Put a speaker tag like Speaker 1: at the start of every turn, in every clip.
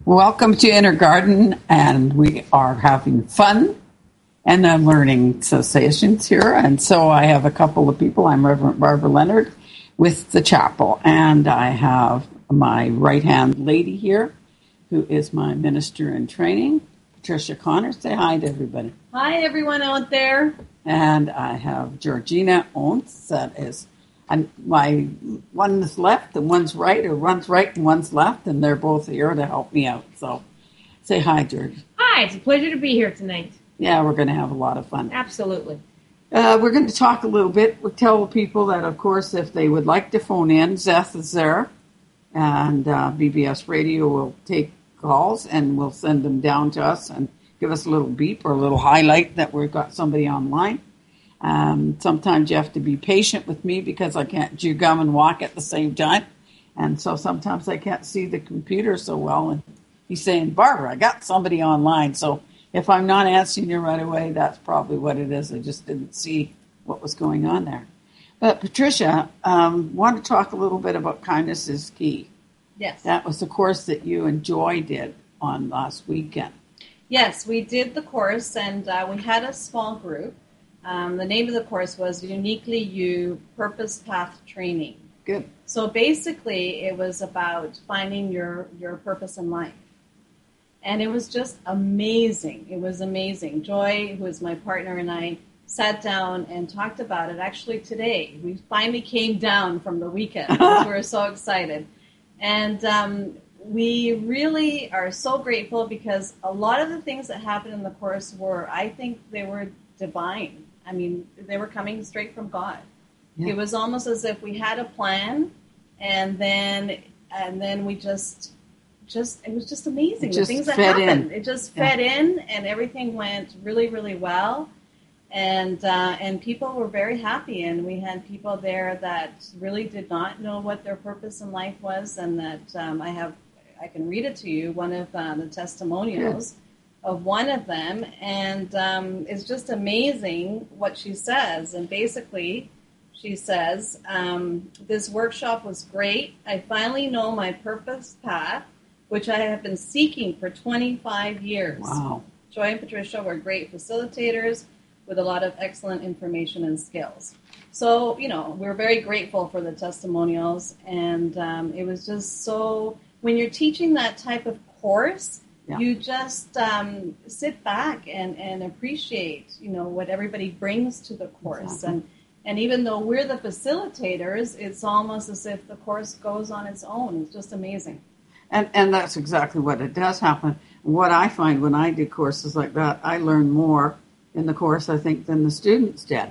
Speaker 1: Welcome to Inner Garden, and we are having fun and learning sessions here. And so I have a couple of people. I'm Reverend Barbara Leonard with the chapel, and I have my right-hand lady here, who is my minister in training, Patricia Connor. Say hi to everybody.
Speaker 2: Hi, everyone out there.
Speaker 1: And I have Georgina Owens, that is my one's left and one's right, or one's right and one's left, and they're both here to help me out. So say hi, George.
Speaker 2: Hi, it's a pleasure to be here tonight.
Speaker 1: Yeah, we're going to have a lot of fun.
Speaker 2: Absolutely.
Speaker 1: We're going to talk a little bit. We'll tell people that, of course, if they would like to phone in, Zeth is there, and BBS Radio will take calls, and we'll send them down to us and give us a little beep or a little highlight that we've got somebody online. Sometimes you have to be patient with me because I can't chew gum and walk at the same time. And so sometimes I can't see the computer so well. And he's saying, Barbara, I got somebody online. So if I'm not answering you right away, that's probably what it is. I just didn't see what was going on there. But Patricia, want to talk a little bit about Kindness is Key.
Speaker 2: Yes.
Speaker 1: That was the course that you and Joy did on last weekend.
Speaker 2: Yes, we did the course, and we had a small group. The name of the course was Uniquely You Purpose Path Training.
Speaker 1: Good.
Speaker 2: So basically, it was about finding your purpose in life. And it was just amazing. It was amazing. Joy, who is my partner, and I sat down and talked about it actually today. We finally came down from the weekend because we were so excited. And we really are so grateful because a lot of the things that happened in the course were, I think they were divine. I mean, they were coming straight from God. Yeah. It was almost as if we had a plan, and then we just it was just amazing. The things that happened. It just fed in, and everything went really, really well. And people were very happy, and we had people there that really did not know what their purpose in life was, and that I can read it to you, one of the testimonials. Yeah. Of one of them, and it's just amazing what she says. And basically, she says, this workshop was great. I finally know my purpose path, which I have been seeking for 25 years.
Speaker 1: Wow.
Speaker 2: Joy and Patricia were great facilitators with a lot of excellent information and skills. So, we're very grateful for the testimonials, and it was just so, when you're teaching that type of course, yeah. You just sit back and appreciate, what everybody brings to the course. Exactly. And even though we're the facilitators, it's almost as if the course goes on its own. It's just amazing.
Speaker 1: And that's exactly what it does happen. What I find when I do courses like that, I learn more in the course, I think, than the students did,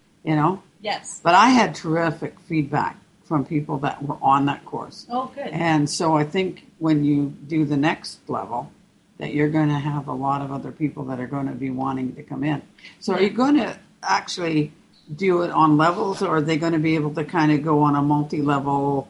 Speaker 2: Yes.
Speaker 1: But I had terrific feedback from people that were on that course.
Speaker 2: Oh, good.
Speaker 1: And so I think when you do the next level, that you're going to have a lot of other people that are going to be wanting to come in. So are you going to actually do it on levels, or are they going to be able to kind of go on a multi-level,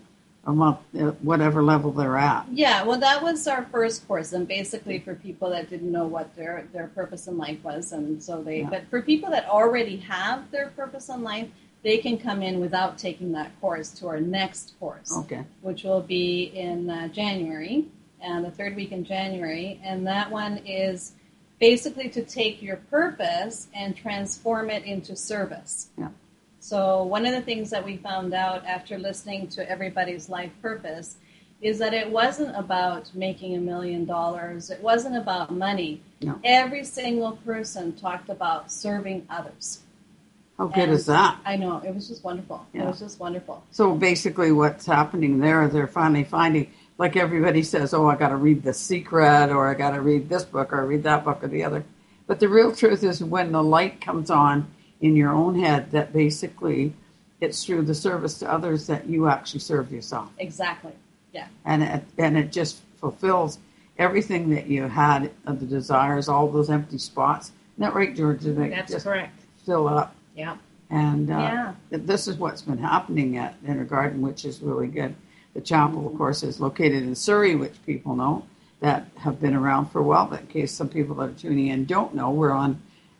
Speaker 1: whatever level they're at?
Speaker 2: Yeah, well, that was our first course, and basically for people that didn't know what their purpose in life was, and so they. Yeah. But for people that already have their purpose in life, they can come in without taking that course to our next course,
Speaker 1: okay,
Speaker 2: which will be in January. And the third week in January, and that one is basically to take your purpose and transform it into service.
Speaker 1: Yeah.
Speaker 2: So one of the things that we found out after listening to everybody's life purpose is that it wasn't about making $1 million. It wasn't about money.
Speaker 1: No.
Speaker 2: Every single person talked about serving others.
Speaker 1: How good is that?
Speaker 2: I know. It was just wonderful. Yeah. It was just wonderful.
Speaker 1: So basically what's happening there, they're finally finding, like everybody says, I got to read The Secret, or I got to read this book, or read that book, or the other. But the real truth is when the light comes on in your own head, that basically it's through the service to others that you actually serve yourself.
Speaker 2: Exactly. Yeah.
Speaker 1: And it just fulfills everything that you had, the desires, all those empty spots. Isn't that right, George?
Speaker 2: That's just correct.
Speaker 1: Fill up.
Speaker 2: Yeah.
Speaker 1: And this is what's been happening at Inner Garden, which is really good. The chapel, of course, is located in Surrey, which people know that have been around for a while. But in case some people that are tuning in don't know, we're on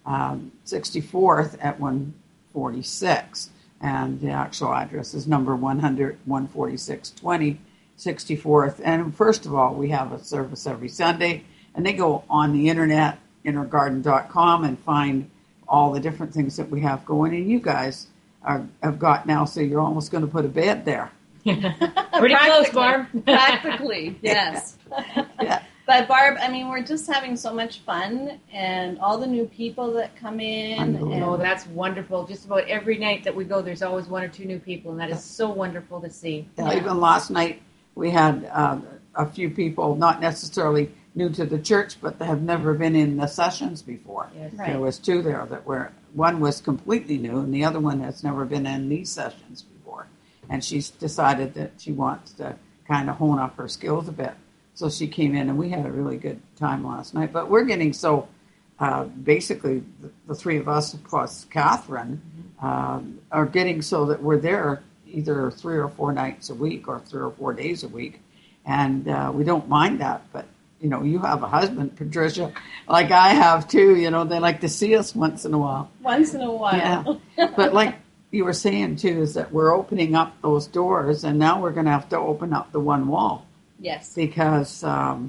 Speaker 1: 64th at 146. And the actual address is number 100, 14620 64th. And first of all, we have a service every Sunday, and they go on the internet, innergarden.com, and find all the different things that we have going. And you guys have got now, so you're almost going to put a bed there.
Speaker 3: Pretty close, Barb.
Speaker 2: Practically, yes.
Speaker 1: Yeah.
Speaker 2: But Barb, I mean, we're just having so much fun, and all the new people that come in.
Speaker 3: Oh, that's wonderful. Just about every night that we go, there's always one or two new people, and that is so wonderful to see.
Speaker 1: Yeah. Even last night, we had a few people, not necessarily new to the church, but they have never been in the sessions before.
Speaker 3: Yes.
Speaker 2: Right.
Speaker 1: There was two there that were, one was completely new, and the other one has never been in these sessions before. And she's decided that she wants to kind of hone up her skills a bit. So she came in, and we had a really good time last night. But we're getting so, basically, the three of us plus Catherine are getting so that we're there either 3 or 4 nights a week or 3 or 4 days a week. And we don't mind that. But, you know, you have a husband, Patricia, like I have too. You know, they like to see us once in a while.
Speaker 2: Once in a while.
Speaker 1: Yeah. But like you were saying too, is that we're opening up those doors, and now we're going to have to open up the one wall.
Speaker 2: Yes.
Speaker 1: Because,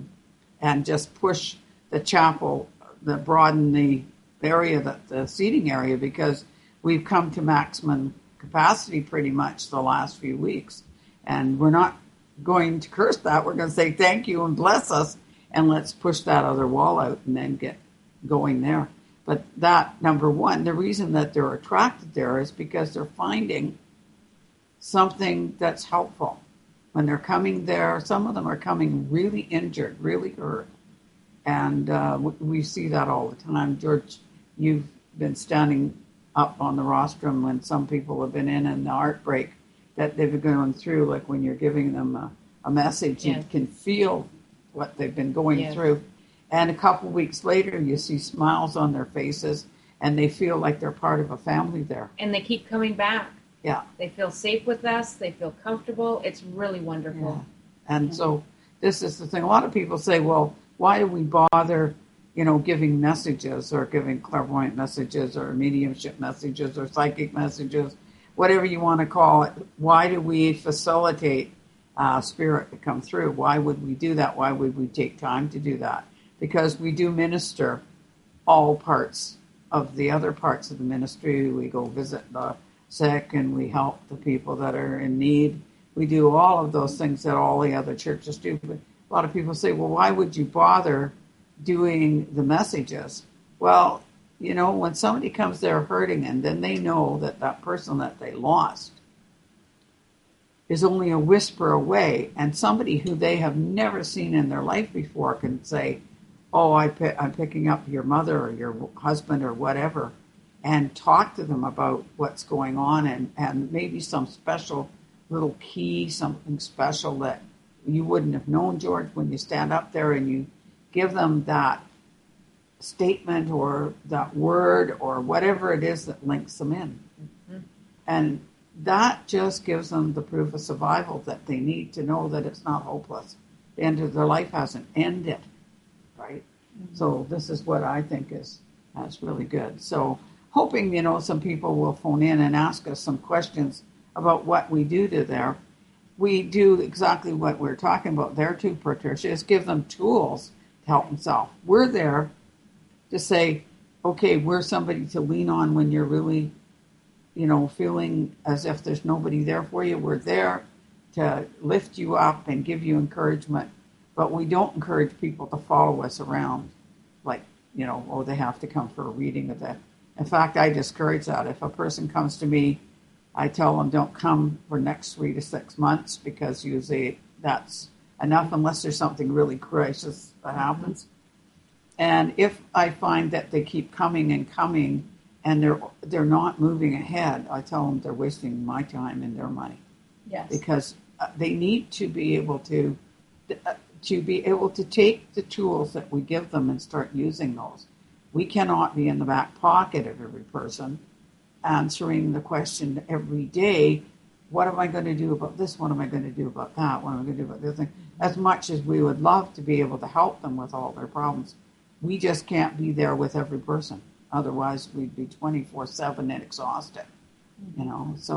Speaker 1: and just push the chapel, broaden the area, the seating area, because we've come to maximum capacity pretty much the last few weeks. And we're not going to curse that. We're going to say thank you and bless us, and let's push that other wall out and then get going there. But that, number one, the reason that they're attracted there is because they're finding something that's helpful. When they're coming there, some of them are coming really injured, really hurt. And we see that all the time. George, you've been standing up on the rostrum when some people have been in the heartbreak that they've been going through, like when you're giving them a message,
Speaker 3: Yes.
Speaker 1: you can feel what they've been going
Speaker 3: Yes.
Speaker 1: through. And a couple weeks later, you see smiles on their faces, and they feel like they're part of a family there.
Speaker 3: And they keep coming back.
Speaker 1: Yeah.
Speaker 3: They feel safe with us. They feel comfortable. It's really wonderful.
Speaker 1: Yeah. And so this is the thing. A lot of people say, well, why do we bother, giving messages or giving clairvoyant messages or mediumship messages or psychic messages, whatever you want to call it? Why do we facilitate spirit to come through? Why would we do that? Why would we take time to do that? Because we do minister all parts of the other parts of the ministry. We go visit the sick, and we help the people that are in need. We do all of those things that all the other churches do. But a lot of people say, well, why would you bother doing the messages? Well, when somebody comes there hurting, and then they know that that person that they lost is only a whisper away, and somebody who they have never seen in their life before can say, oh, I'm picking up your mother or your husband or whatever, and talk to them about what's going on, and maybe some special little key, something special that you wouldn't have known, George, when you stand up there and you give them that statement or that word or whatever it is that links them in. Mm-hmm. And that just gives them the proof of survival that they need to know that it's not hopeless. The end of their life hasn't ended, right? Mm-hmm. So this is what I think that's really good. So hoping, some people will phone in and ask us some questions about what we do to there. We do exactly what we're talking about there too, Patricia, is give them tools to help themselves. We're there to say, okay, we're somebody to lean on when you're really, feeling as if there's nobody there for you. We're there to lift you up and give you encouragement, but we don't encourage people to follow us around like, they have to come for a reading of that. In fact, I discourage that. If a person comes to me, I tell them don't come for next 3 to 6 months, because usually that's enough unless there's something really crisis that happens. And if I find that they keep coming and coming and they're not moving ahead, I tell them they're wasting my time and their money.
Speaker 2: Yes.
Speaker 1: Because they need to be able to take the tools that we give them and start using those. We cannot be in the back pocket of every person answering the question every day, what am I going to do about this? What am I going to do about that? What am I going to do about this thing? As much as we would love to be able to help them with all their problems, we just can't be there with every person. Otherwise, we'd be 24/7 and exhausted. So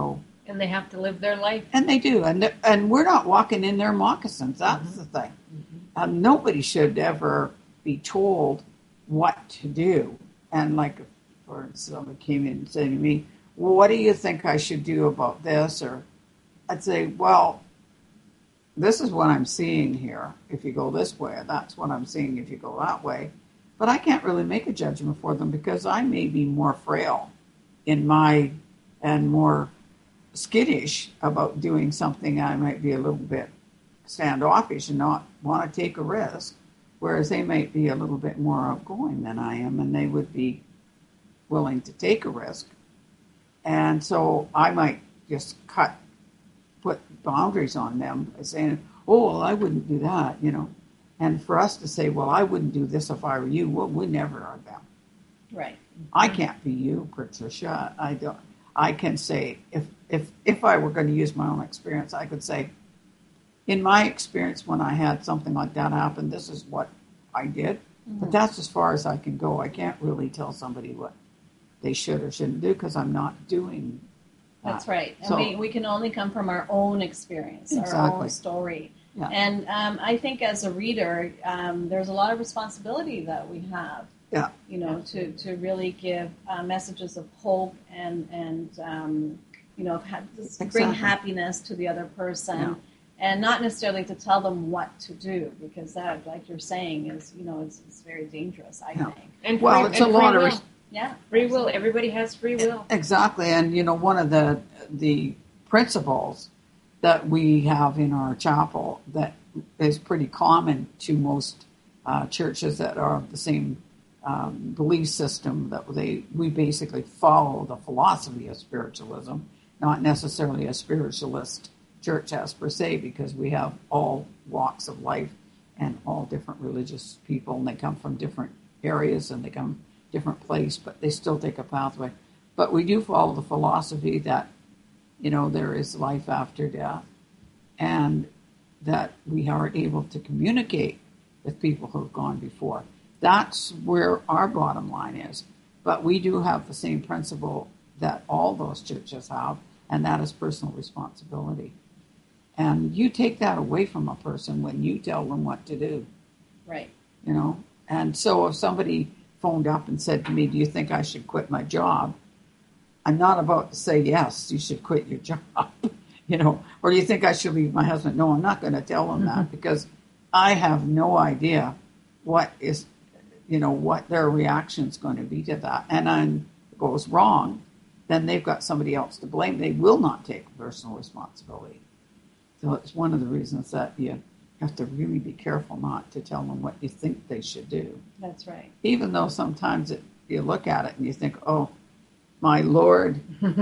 Speaker 3: And they have to live their life.
Speaker 1: And they do. And we're not walking in their moccasins. That's the thing. Nobody should ever be told what to do. And like, or somebody came in and said to me, well, what do you think I should do about this? Or I'd say, well, this is what I'm seeing here. If you go this way, that's what I'm seeing if you go that way. But I can't really make a judgment for them because I may be more frail and more skittish about doing something. I might be a little bit standoffish and not want to take a risk, whereas they might be a little bit more outgoing than I am, and they would be willing to take a risk. And so I might just put boundaries on them by saying, oh, well, I wouldn't do that, And for us to say, well, I wouldn't do this if I were you, well, we never are them.
Speaker 2: Right.
Speaker 1: I can't be you, Patricia. I can say, if I were going to use my own experience, I could say, in my experience, when I had something like that happen, this is what I did. But that's as far as I can go. I can't really tell somebody what they should or shouldn't do because I'm not doing that.
Speaker 2: That's right. And
Speaker 1: So,
Speaker 2: we can only come from our own experience, our
Speaker 1: Exactly.
Speaker 2: own story.
Speaker 1: Yeah.
Speaker 2: And I think as a reader, there's a lot of responsibility that we have.
Speaker 1: Yeah.
Speaker 2: To really give messages of hope and bring happiness to the other person.
Speaker 1: Yeah.
Speaker 2: And not necessarily to tell them what to do, because that, like you're saying, is it's very dangerous, I think.
Speaker 3: And
Speaker 1: Well, it's a lot of
Speaker 2: Yeah,
Speaker 3: free will. Everybody has free will.
Speaker 1: Exactly. And, one of the principles that we have in our chapel that is pretty common to most churches that are of the same belief system, that we basically follow the philosophy of spiritualism, not necessarily a spiritualist church as per se, because we have all walks of life and all different religious people, and they come from different areas and they come different place, but they still take a pathway. But we do follow the philosophy that, there is life after death, and that we are able to communicate with people who have gone before. That's where our bottom line is. But we do have the same principle that all those churches have, and that is personal responsibility. And you take that away from a person when you tell them what to do.
Speaker 2: Right.
Speaker 1: And so if somebody phoned up and said to me, do you think I should quit my job? I'm not about to say, yes, you should quit your job, or do you think I should leave my husband? No, I'm not going to tell them that because I have no idea what their reaction is going to be to that. And then it goes wrong, then they've got somebody else to blame. They will not take personal responsibility. So it's one of the reasons that you have to really be careful not to tell them what you think they should do.
Speaker 2: That's right.
Speaker 1: Even though sometimes you look at it and you think, oh, my Lord,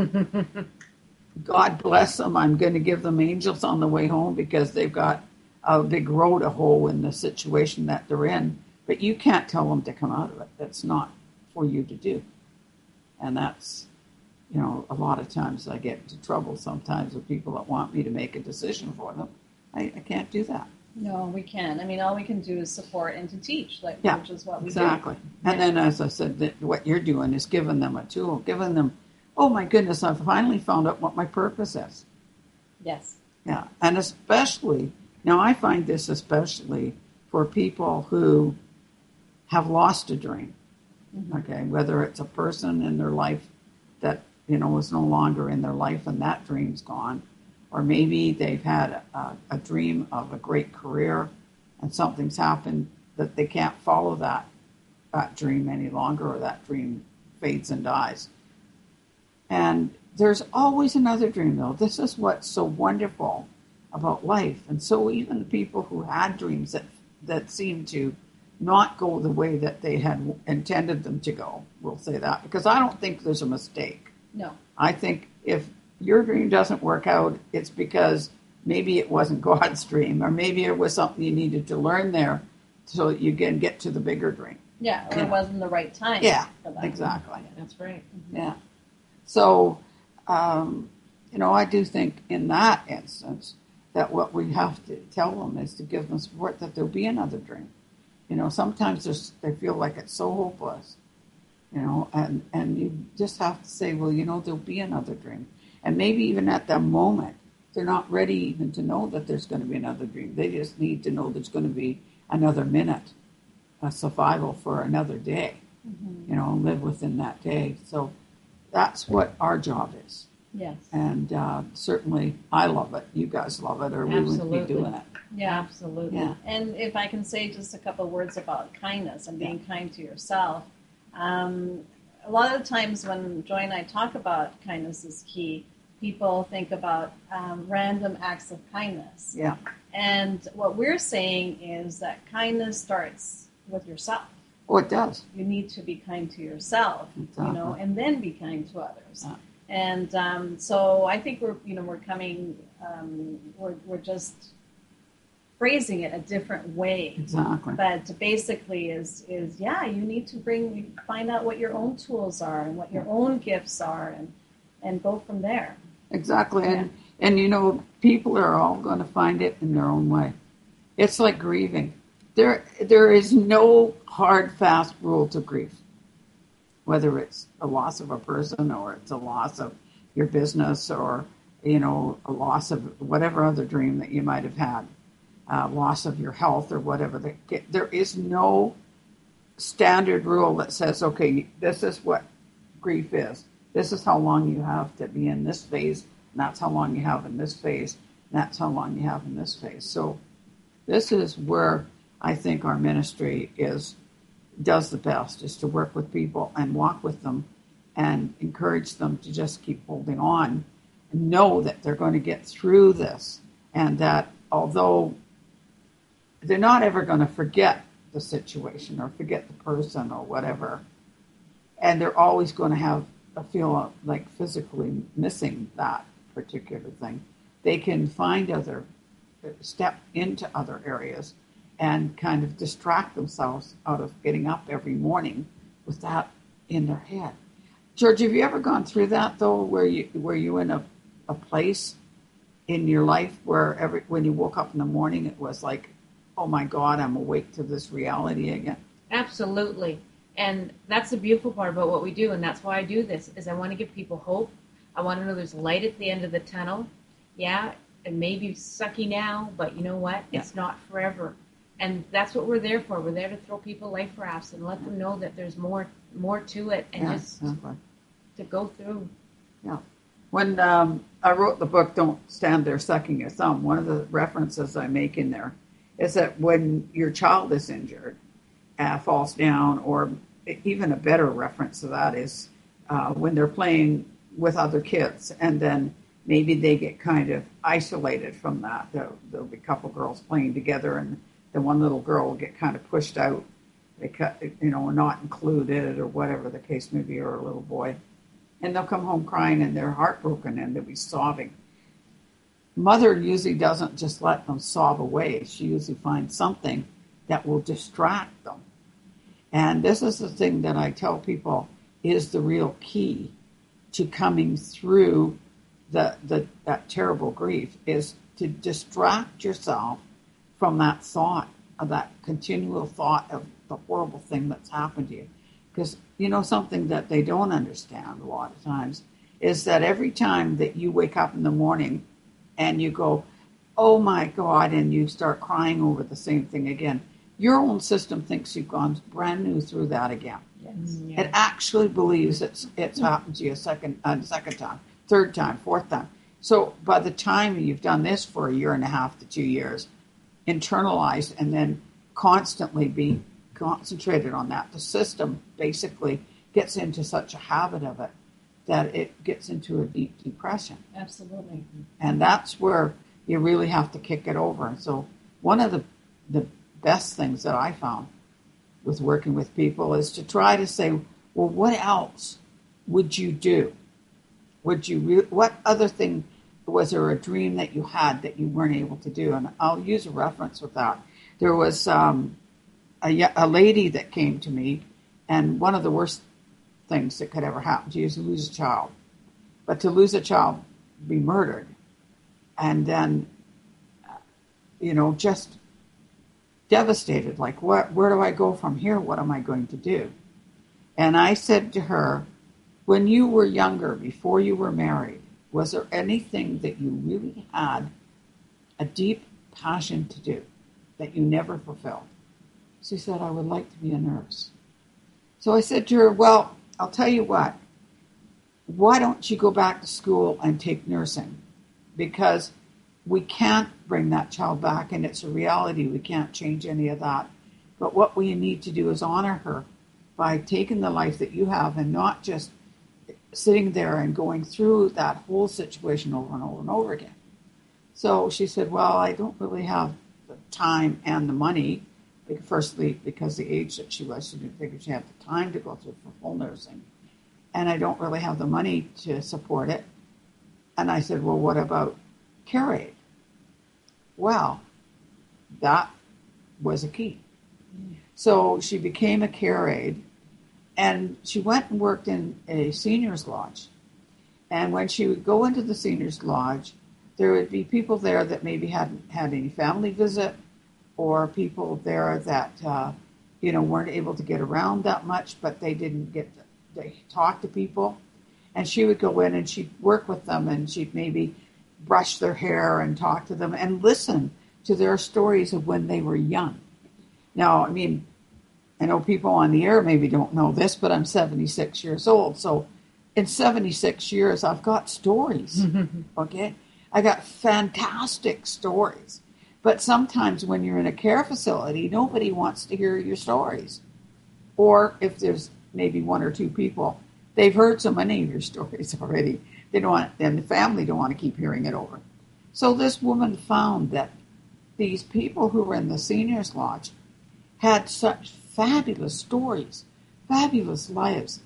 Speaker 1: God bless them. I'm going to give them angels on the way home because they've got a big road to hoe in the situation that they're in. But you can't tell them to come out of it. That's not for you to do. And that's, a lot of times I get into trouble sometimes with people that want me to make a decision for them. I can't do that.
Speaker 2: No, we can't. I mean, all we can do is support and to teach, which is what we do.
Speaker 1: Exactly. And then, as I said, what you're doing is giving them a tool, giving them, oh my goodness, I've finally found out what my purpose is.
Speaker 2: Yes.
Speaker 1: Yeah. And especially, now I find this especially for people who have lost a dream. Okay. Whether it's a person in their life that, is no longer in their life and that dream's gone. Or maybe they've had a dream of a great career and something's happened that they can't follow that dream any longer, or that dream fades and dies. And there's always another dream, though. This is what's so wonderful about life. And so even the people who had dreams that seem to not go the way that they had intended them to go, we'll say that, because I don't think there's a mistake.
Speaker 2: No.
Speaker 1: I think if your dream doesn't work out, it's because maybe it wasn't God's dream, or maybe it was something you needed to learn there so that you can get to the bigger dream.
Speaker 2: Yeah, or it wasn't the right time.
Speaker 1: Yeah,
Speaker 2: for that.
Speaker 1: exactly.
Speaker 3: That's right.
Speaker 1: Yeah. So, I do think in that instance that what we have to tell them is to give them support that there'll be another dream. Sometimes they feel like it's so hopeless, and you just have to say, well, there'll be another dream. And maybe even at that moment, they're not ready even to know that there's going to be another dream. They just need to know there's going to be another minute, a survival for another day, and live within that day. So that's what our job is.
Speaker 2: Yes.
Speaker 1: And certainly I love it. You guys love it, or we wouldn't be doing it.
Speaker 2: Yeah,
Speaker 3: absolutely.
Speaker 1: Yeah.
Speaker 2: And if I can say just a couple of words about kindness and being kind to yourself, a lot of the times when Joy and I talk about kindness is key, people think about random acts of kindness.
Speaker 1: Yeah.
Speaker 2: And what we're saying is that kindness starts with yourself.
Speaker 1: Oh, it does.
Speaker 2: You need to be kind to yourself,
Speaker 1: Exactly.
Speaker 2: and then be kind to others.
Speaker 1: Yeah.
Speaker 2: And so I think we're coming, we're just phrasing it a different way.
Speaker 1: Exactly.
Speaker 2: But basically is you need to find out what your own tools are and what your own gifts are and go from there.
Speaker 1: Exactly.
Speaker 2: Yeah.
Speaker 1: And people are all going to find it in their own way. It's like grieving. There is no hard, fast rule to grief. Whether it's a loss of a person or it's a loss of your business or, a loss of whatever other dream that you might have had, loss of your health or whatever. There is no standard rule that says, okay, this is what grief is. This is how long you have to be in this phase, and that's how long you have in this phase, and that's how long you have in this phase. So this is where I think our ministry does the best, is to work with people and walk with them and encourage them to just keep holding on and know that they're going to get through this, and that although they're not ever going to forget the situation or forget the person or whatever, and they're always going to feel like physically missing that particular thing, they can step into other areas and kind of distract themselves out of getting up every morning with that in their head. George, have you ever gone through that, though, where you in a place in your life where when you woke up in the morning, it was like, oh my God, I'm awake to this reality again?
Speaker 3: Absolutely. And that's the beautiful part about what we do, and that's why I do this, is I want to give people hope. I want to know there's light at the end of the tunnel. Yeah, it may be sucky now, but you know what? It's not forever. And that's what we're there for. We're there to throw people life rafts and let them know that there's more to it, and just to go through.
Speaker 1: Yeah. When I wrote the book, Don't Stand There Sucking Your Thumb, one of the references I make in there is that when your child is injured, falls down, or even a better reference to that is when they're playing with other kids, and then maybe they get kind of isolated from that. There'll be a couple girls playing together, and then one little girl will get kind of pushed out, not included, or whatever the case may be, or a little boy. And they'll come home crying, and they're heartbroken, and they'll be sobbing. Mother usually doesn't just let them sob away. She usually finds something that will distract them. And this is the thing that I tell people is the real key to coming through that terrible grief, is to distract yourself from that thought, of that continual thought of the horrible thing that's happened to you. Because, something that they don't understand a lot of times is that every time that you wake up in the morning and you go, oh my God, and you start crying over the same thing again, your own system thinks you've gone brand new through that again.
Speaker 2: Yes.
Speaker 1: It actually believes it's happened to you a second time, third time, fourth time. So by the time you've done this for 1.5 to 2 years, internalized and then constantly be concentrated on that, the system basically gets into such a habit of it that it gets into a deep depression.
Speaker 2: Absolutely.
Speaker 1: And that's where you really have to kick it over. And so one of the best things that I found with working with people is to try to say, well, what else would you do? What other thing, was there a dream that you had that you weren't able to do? And I'll use a reference with that. There was a lady that came to me, and one of the worst things that could ever happen to you is to lose a child. But to lose a child, be murdered, and then, just devastated, like, where do I go from here? What am I going to do? And I said to her, when you were younger, before you were married, was there anything that you really had a deep passion to do that you never fulfilled? She said, I would like to be a nurse. So I said to her, well, I'll tell you what. Why don't you go back to school and take nursing? Because we can't bring that child back, and it's a reality. We can't change any of that. But what we need to do is honor her by taking the life that you have and not just sitting there and going through that whole situation over and over and over again. So she said, well, I don't really have the time and the money. Firstly, because the age that she was, she didn't figure she had the time to go through for full nursing. And I don't really have the money to support it. And I said, well, what about care aid? Well, that was a key. So she became a care aide, and she went and worked in a seniors lodge. And when she would go into the seniors lodge, there would be people there that maybe hadn't had any family visit, or people there that weren't able to get around that much, but they didn't get to talk to people. And she would go in and she'd work with them, and she'd maybe brush their hair and talk to them and listen to their stories of when they were young. Now, I mean, I know people on the air maybe don't know this, but I'm 76 years old. So in 76 years, I've got stories, okay? I got fantastic stories. But sometimes when you're in a care facility, nobody wants to hear your stories. Or if there's maybe one or two people, they've heard so many of your stories already. They don't want, and the family don't want to keep hearing it over. So this woman found that these people who were in the seniors lodge had such fabulous stories, fabulous lives.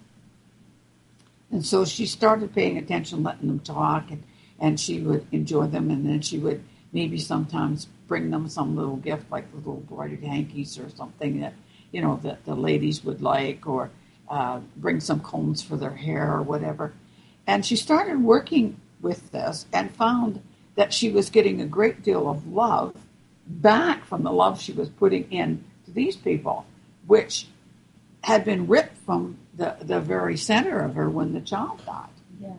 Speaker 1: And so she started paying attention, letting them talk, and she would enjoy them, and then she would maybe sometimes bring them some little gift, like little embroidered hankies or something that, that the ladies would like, or bring some combs for their hair or whatever. And she started working with this and found that she was getting a great deal of love back from the love she was putting in to these people, which had been ripped from the very center of her when the child died.
Speaker 2: Yeah.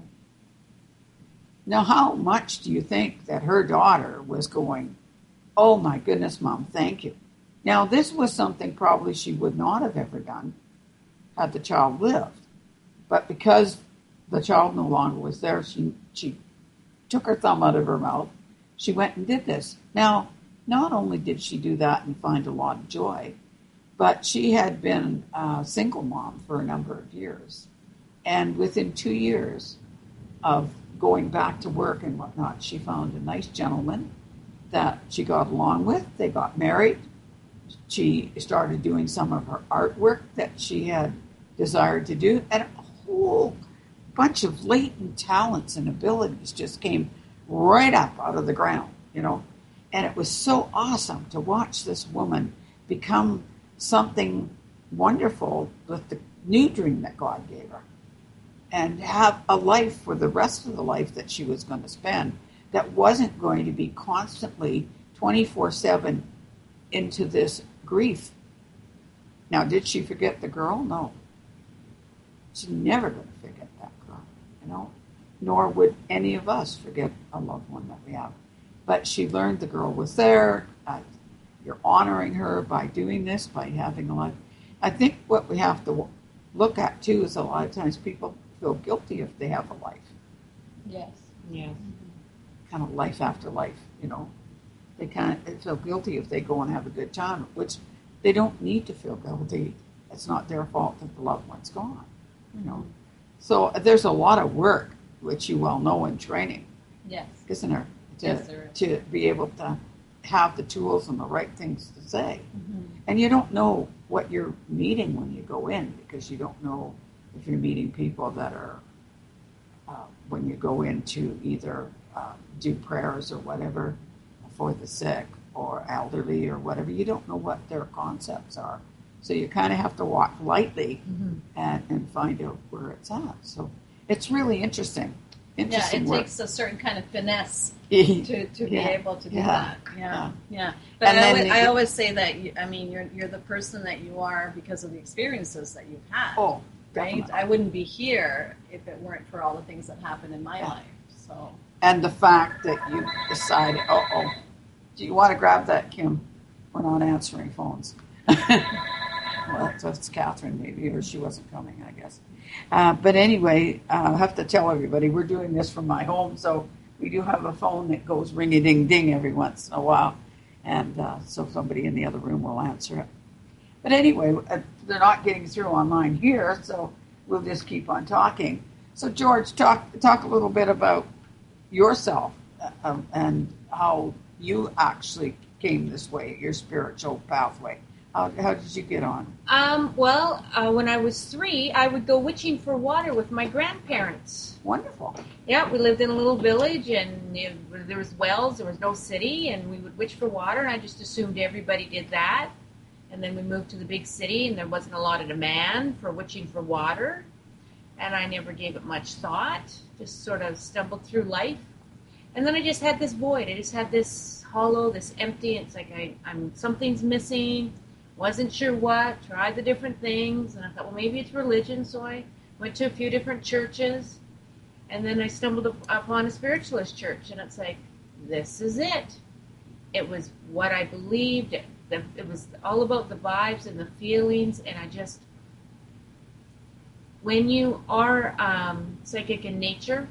Speaker 1: Now, how much do you think that her daughter was going, oh my goodness, Mom, thank you. Now, this was something probably she would not have ever done had the child lived. But because the child no longer was there, she took her thumb out of her mouth. She went and did this. Now, not only did she do that and find a lot of joy, but she had been a single mom for a number of years. And within 2 years of going back to work and whatnot, she found a nice gentleman that she got along with. They got married. She started doing some of her artwork that she had desired to do, and a whole bunch of latent talents and abilities just came right up out of the ground, And it was so awesome to watch this woman become something wonderful with the new dream that God gave her, and have a life for the rest of the life that she was going to spend that wasn't going to be constantly 24/7 into this grief. Now, did she forget the girl? No. She's never going to forget that girl, nor would any of us forget a loved one that we have. But she learned the girl was there. You're honoring her by doing this, by having a life. I think what we have to look at, too, is a lot of times people feel guilty if they have a life.
Speaker 2: Yes.
Speaker 3: Yes.
Speaker 1: Kind of life after life, They kind of feel guilty if they go and have a good time, which they don't need to feel guilty. It's not their fault that the loved one's gone, So there's a lot of work, which you well know in training,
Speaker 2: Yes.
Speaker 1: isn't there?
Speaker 2: Yes, there is.
Speaker 1: To be able to have the tools and the right things to say.
Speaker 2: Mm-hmm.
Speaker 1: And you don't know what you're meeting when you go in, because you don't know if you're meeting people that are, when you go in to either do prayers or whatever for the sick or elderly or whatever, you don't know what their concepts are. So you kind of have to walk lightly and find out where it's at. So it's really interesting.
Speaker 2: Yeah, it
Speaker 1: work.
Speaker 2: takes a certain kind of finesse to be
Speaker 1: Yeah.
Speaker 2: able to do
Speaker 1: Yeah.
Speaker 2: that. Yeah.
Speaker 1: Yeah.
Speaker 2: But
Speaker 1: And
Speaker 2: I always say that you're the person that you are because of the experiences that you've had.
Speaker 1: Oh,
Speaker 2: right?
Speaker 1: definitely.
Speaker 2: I wouldn't be here if it weren't for all the things that happened in my life. So
Speaker 1: And the fact that you decided, do you want to grab that, Kim? We're not answering phones. Well, that's Catherine, maybe, or she wasn't coming, I guess. But anyway, I have to tell everybody we're doing this from my home, so we do have a phone that goes ring-a-ding-ding every once in a while, and so somebody in the other room will answer it. But anyway, they're not getting through online here, so we'll just keep on talking. So George, talk a little bit about yourself and how you actually came this way, your spiritual pathway. How did you get on?
Speaker 3: When I was 3, I would go witching for water with my grandparents.
Speaker 1: Wonderful.
Speaker 3: Yeah, we lived in a little village, and there was wells. There was no city, and we would witch for water. And I just assumed everybody did that. And then we moved to the big city, and there wasn't a lot of demand for witching for water. And I never gave it much thought. Just sort of stumbled through life. And then I just had this void. I just had this hollow, this empty. It's like I'm something's missing. Wasn't sure what. Tried the different things, and I thought, well, maybe it's religion. So I went to a few different churches, and then I stumbled upon a spiritualist church, and it's like, this is it. It was what I believed. It was all about the vibes and the feelings, and I just, when you are psychic in nature,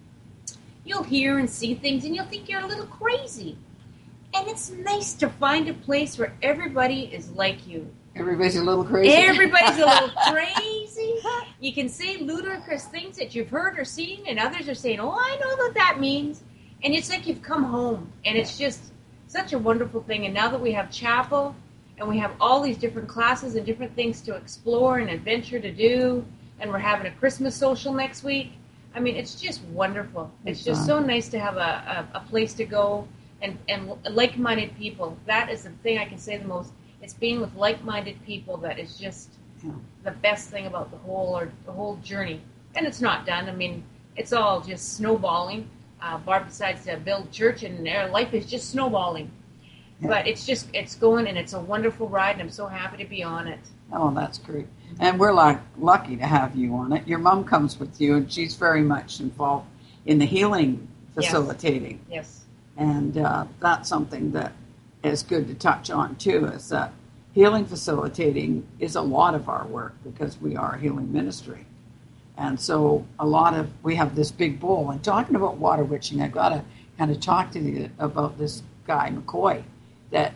Speaker 3: you'll hear and see things, and you'll think you're a little crazy. And it's nice to find a place where everybody is like you.
Speaker 1: Everybody's a little crazy.
Speaker 3: Everybody's a little crazy. You can say ludicrous things that you've heard or seen, and others are saying, oh, I know what that means. And it's like you've come home, and it's just such a wonderful thing. And now that we have chapel, and we have all these different classes and different things to explore and adventure to do, and we're having a Christmas social next week, I mean, it's just wonderful. It's just so nice to have a place to go and like-minded people. That is the thing I can say the most. It's being with like-minded people that is just the best thing about the whole journey. And it's not done. I mean, it's all just snowballing. Barb decides to build church, and their life is just snowballing. Yeah. But it's going, and it's a wonderful ride, and I'm so happy to be on it.
Speaker 1: Oh, that's great. And we're lucky to have you on it. Your mom comes with you, and she's very much involved in the healing facilitating.
Speaker 3: Yes.
Speaker 1: And that's something that is good to touch on, too, is that healing facilitating is a lot of our work because we are a healing ministry. And so we have this big bowl. And talking about water witching, I've got to kind of talk to you about this guy, McCoy, that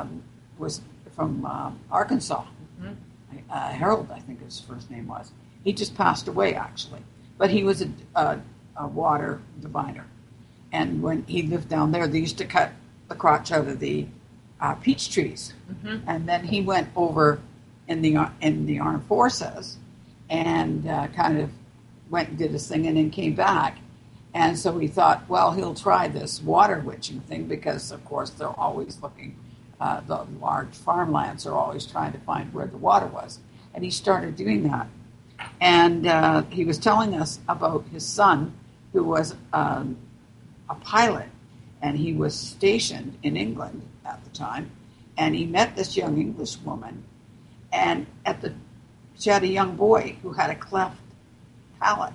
Speaker 1: was from Arkansas. Mm-hmm. Harold, I think his first name was. He just passed away, actually. But he was a water diviner. And when he lived down there, they used to cut the crotch out of the peach trees. Mm-hmm. And then he went over in the armed forces and kind of went and did his thing and then came back. And so he thought, well, he'll try this water witching thing because, of course, they're always looking, the large farmlands are always trying to find where the water was. And he started doing that. And he was telling us about his son, who was a pilot, and he was stationed in England at the time, and he met this young English woman, and she had a young boy who had a cleft palate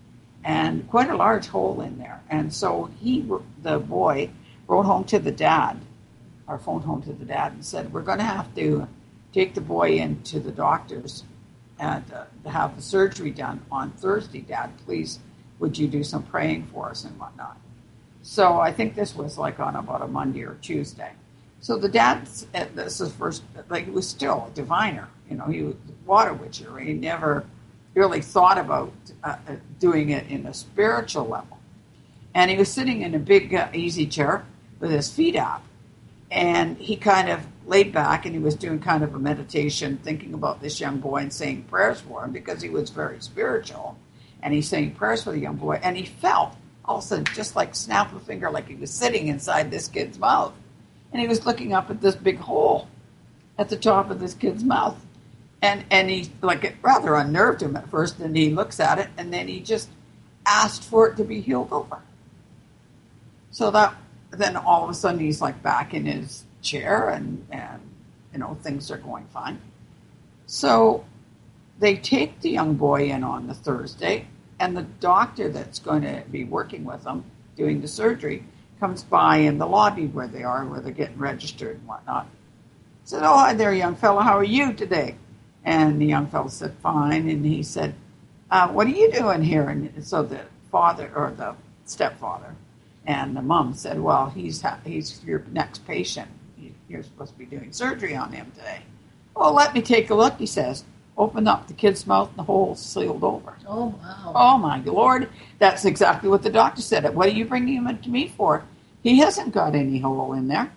Speaker 1: and quite a large hole in there. And so the boy wrote home to the dad, or phoned home to the dad and said, we're going to have to take the boy into the doctors and to have the surgery done on Thursday. Dad, please, would you do some praying for us and whatnot? So I think this was like on about a Monday or Tuesday. So the dad, this is first, like he was still a diviner, he was a water witcher. He never really thought about doing it in a spiritual level. And he was sitting in a big easy chair with his feet up. And he kind of laid back and he was doing kind of a meditation, thinking about this young boy and saying prayers for him because he was very spiritual. And he's saying prayers for the young boy. And he felt all of a sudden, just like snap of a finger, like he was sitting inside this kid's mouth. And he was looking up at this big hole at the top of this kid's mouth. And he, like, it rather unnerved him at first. And he looks at it, and then he just asked for it to be healed over. So then all of a sudden, he's like back in his chair, and things are going fine. So they take the young boy in on the Thursday, and the doctor that's going to be working with him doing the surgery comes by in the lobby where they're getting registered and whatnot. Said, "Oh, hi there, young fellow. How are you today?" And the young fellow said, "Fine." And he said, "What are you doing here?" And so the father or the stepfather and the mom said, "Well, he's your next patient. You're supposed to be doing surgery on him today." "Oh, let me take a look," he says. Opened up the kid's mouth and the hole's sealed over.
Speaker 2: Oh, wow.
Speaker 1: Oh, my Lord. That's exactly what the doctor said. "What are you bringing him to me for? He hasn't got any hole in there."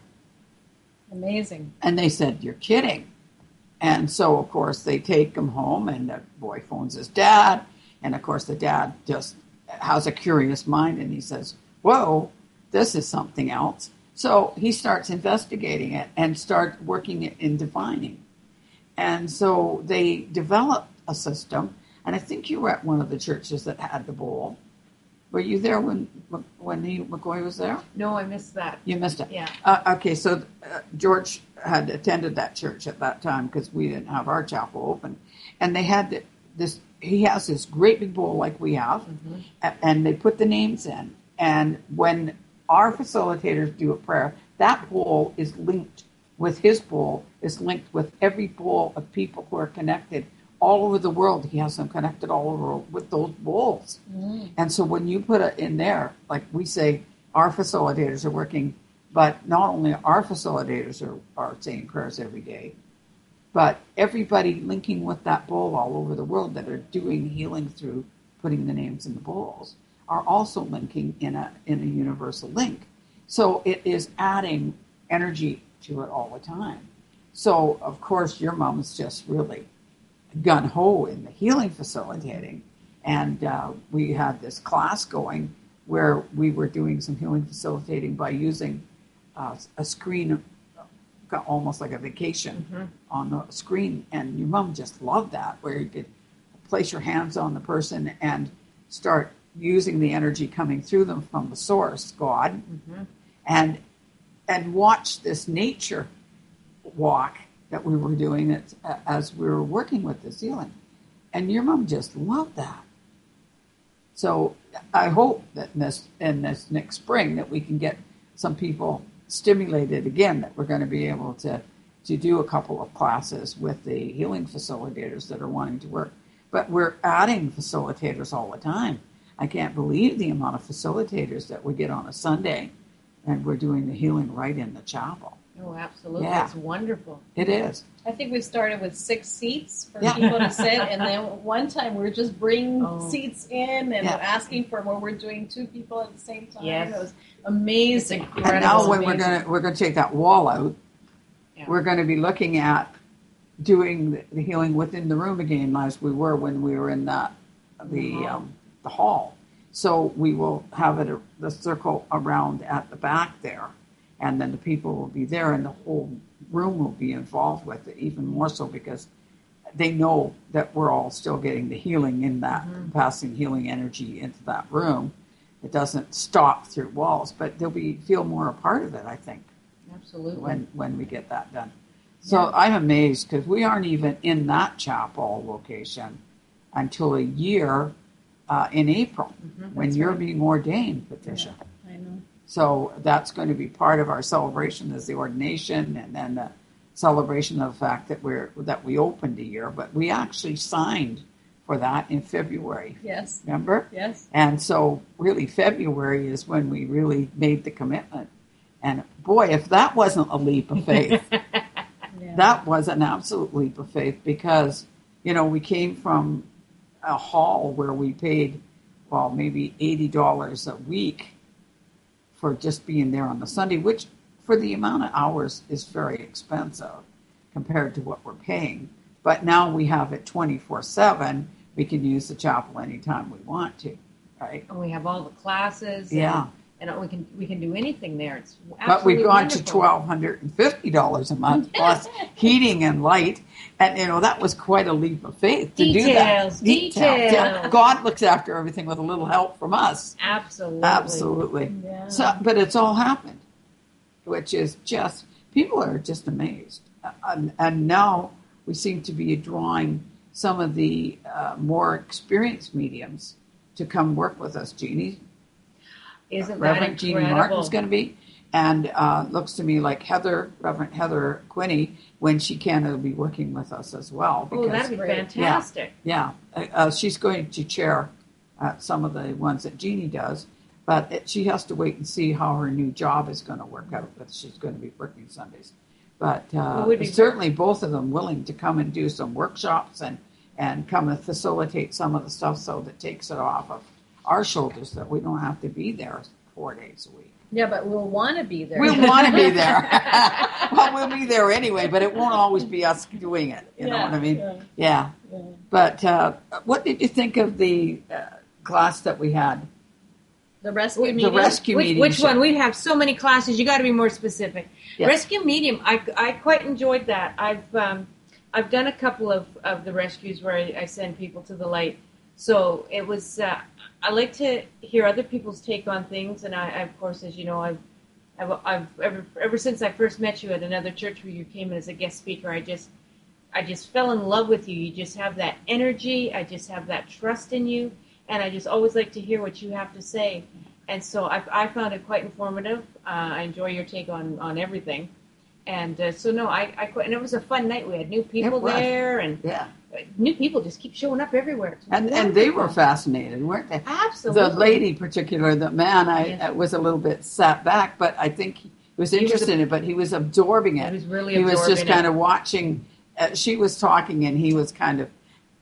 Speaker 2: Amazing.
Speaker 1: And they said, "You're kidding." And so, of course, they take him home, and the boy phones his dad. And, of course, the dad just has a curious mind, and he says, "Whoa, this is something else." So he starts investigating it and starts working it in divining. And so they developed a system, and I think you were at one of the churches that had the bowl. Were you there when McCoy was there?
Speaker 3: No, I missed that.
Speaker 1: You missed it.
Speaker 3: Yeah.
Speaker 1: Okay, so George had attended that church at that time because we didn't have our chapel open, and they had this. He has this great big bowl like we have, and they put the names in. And when our facilitators do a prayer, that bowl is linked with his bowl, is linked with every bowl of people who are connected all over the world. He has them connected all over with those bowls. And so when you put it in there, like we say, our facilitators are working, but not only our facilitators are saying prayers every day, but everybody linking with that bowl all over the world that are doing healing through putting the names in the bowls are also linking in a universal link. So it is adding energy to it all the time. So, of course, your mom's just really gun-ho in the healing facilitating. And we had this class going where we were doing some healing facilitating by using a screen, almost like a vacation on the screen. And your mom just loved that, where you could place your hands on the person and start using the energy coming through them from the source, God, and watch this nature walk that we were doing as we were working with this healing. And your mom just loved that. So I hope that in this next spring that we can get some people stimulated again, that we're going to be able to do a couple of classes with the healing facilitators that are wanting to work. But we're adding facilitators all the time. I can't believe the amount of facilitators that we get on a Sunday, and we're doing the healing right in the chapel.
Speaker 3: Oh, absolutely.
Speaker 1: Yeah.
Speaker 3: It's wonderful.
Speaker 1: It is.
Speaker 2: I think we started with 6 seats for people to sit, and then one time we were just bringing seats in and asking for where we're doing 2 people at the same time.
Speaker 3: Yes.
Speaker 2: It was amazing.
Speaker 1: And now when we're going to take that wall out, we're going to be looking at doing the healing within the room again, as we were when we were in the hall. So we will have the circle around at the back there, and then the people will be there, and the whole room will be involved with it, even more so because they know that we're all still getting the healing in that, passing healing energy into that room. It doesn't stop through walls, but they'll feel more a part of it, I think.
Speaker 3: Absolutely.
Speaker 1: When we get that done. So I'm amazed because we aren't even in that chapel location until a year in April when you're being ordained, Patricia.
Speaker 2: Yeah, I know.
Speaker 1: So that's going to be part of our celebration as the ordination, and then the celebration of the fact that we opened a year. But we actually signed for that in February.
Speaker 2: Yes.
Speaker 1: Remember?
Speaker 2: Yes.
Speaker 1: And so really February is when we really made the commitment. And boy, if that wasn't a leap of faith, that was an absolute leap of faith, because, we came from a hall where we paid, maybe $80 a week for just being there on the Sunday, which for the amount of hours is very expensive compared to what we're paying. But now we have it 24/7. We can use the chapel anytime we want to, right?
Speaker 3: And we have all the classes. And we can do anything there. It's absolutely
Speaker 1: But we've gone
Speaker 3: wonderful.
Speaker 1: to $1,250 a month plus heating and light, and that was quite a leap of faith to do that.
Speaker 3: Details.
Speaker 1: Yeah. God looks after everything with a little help from us.
Speaker 3: Absolutely.
Speaker 2: Yeah.
Speaker 1: So, but it's all happened, which is just, people are just amazed, and now we seem to be drawing some of the more experienced mediums to come work with us, Jeannie.
Speaker 3: Isn't that
Speaker 1: Reverend Jeannie
Speaker 3: incredible?
Speaker 1: Martin's going to be. And looks to me like Reverend Heather Quinney, when she can, will be working with us as well.
Speaker 3: Oh, that'd be fantastic.
Speaker 1: Yeah. She's going to chair some of the ones that Jeannie does, but she has to wait and see how her new job is going to work out, but she's going to be working Sundays. But certainly both of them willing to come and do some workshops and come and facilitate some of the stuff so that takes it off of our shoulders, that we don't have to be there 4 days a week.
Speaker 2: Yeah, but we'll want to be there.
Speaker 1: We'll want to be there. Well, we'll be there anyway, but it won't always be us doing it. You know what I mean? Yeah. But what did you think of the class that we had?
Speaker 2: The rescue medium?
Speaker 1: The rescue medium.
Speaker 3: Which one? We have so many classes. You got to be more specific.
Speaker 1: Yes.
Speaker 3: Rescue medium. I quite enjoyed that. I've done a couple of the rescues where I send people to the light. So it was. I like to hear other people's take on things, and I of course, as you know, I've ever since I first met you at another church where you came in as a guest speaker, I just fell in love with you. You just have that energy. I just have that trust in you, and I just always like to hear what you have to say. And so I found it quite informative. I enjoy your take on everything. And so no, and it was a fun night. We had new people there, and new people just keep showing up everywhere.
Speaker 1: And they were fascinated, weren't they?
Speaker 3: Absolutely.
Speaker 1: The lady, particular, the man, I was a little bit sat back, but I think he was interested in it. But he was absorbing it.
Speaker 3: He was really.
Speaker 1: He was just kind of watching. She was talking, and he was kind of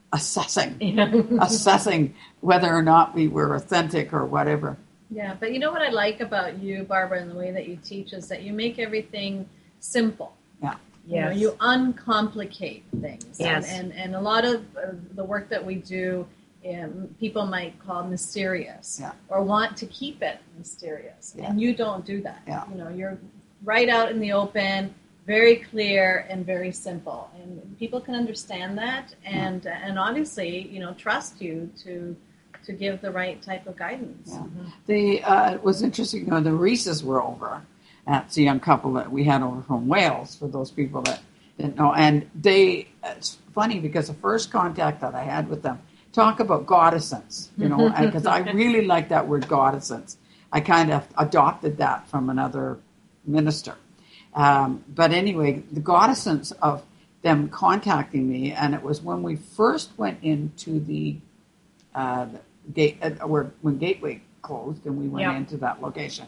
Speaker 1: assessing whether or not we were authentic or whatever.
Speaker 2: Yeah, but you know what I like about you, Barbara, and the way that you teach is that you make everything simple.
Speaker 1: Yeah.
Speaker 2: Yes. You uncomplicate things.
Speaker 3: Yes.
Speaker 2: And a lot of the work that we do, people might call mysterious or want to keep it mysterious.
Speaker 1: Yeah.
Speaker 2: And you don't do that.
Speaker 1: Yeah.
Speaker 2: You're right out in the open, very clear and very simple. And people can understand that and obviously, trust you to give the right type of guidance.
Speaker 1: Yeah. It was interesting, the Reeses were over. That's a young couple that we had over from Wales, for those people that didn't know. And it's funny because the first contact that I had with them, talk about goddessence, because I really like that word goddessence. I kind of adopted that from another minister. But anyway, the goddessence of them contacting me, and it was when we first went into the gate, when Gateway closed, and we went into that location.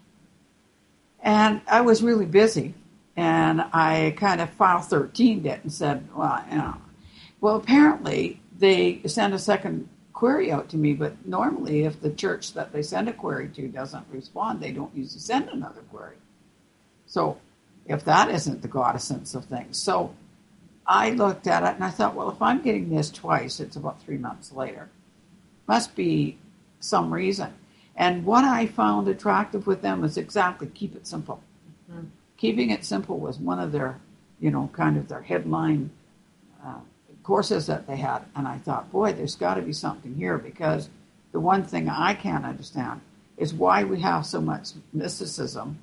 Speaker 1: And I was really busy, and I kind of file 13'd it and said, well, apparently they send a second query out to me, but normally if the church that they send a query to doesn't respond, they don't usually send another query. So if that isn't the goddessence of things. So I looked at it and I thought, well, if I'm getting this twice, it's about 3 months later. Must be some reason. And what I found attractive with them is exactly keep it simple. Mm-hmm. Keeping it simple was one of their, kind of their headline courses that they had. And I thought, boy, there's got to be something here, because the one thing I can't understand is why we have so much mysticism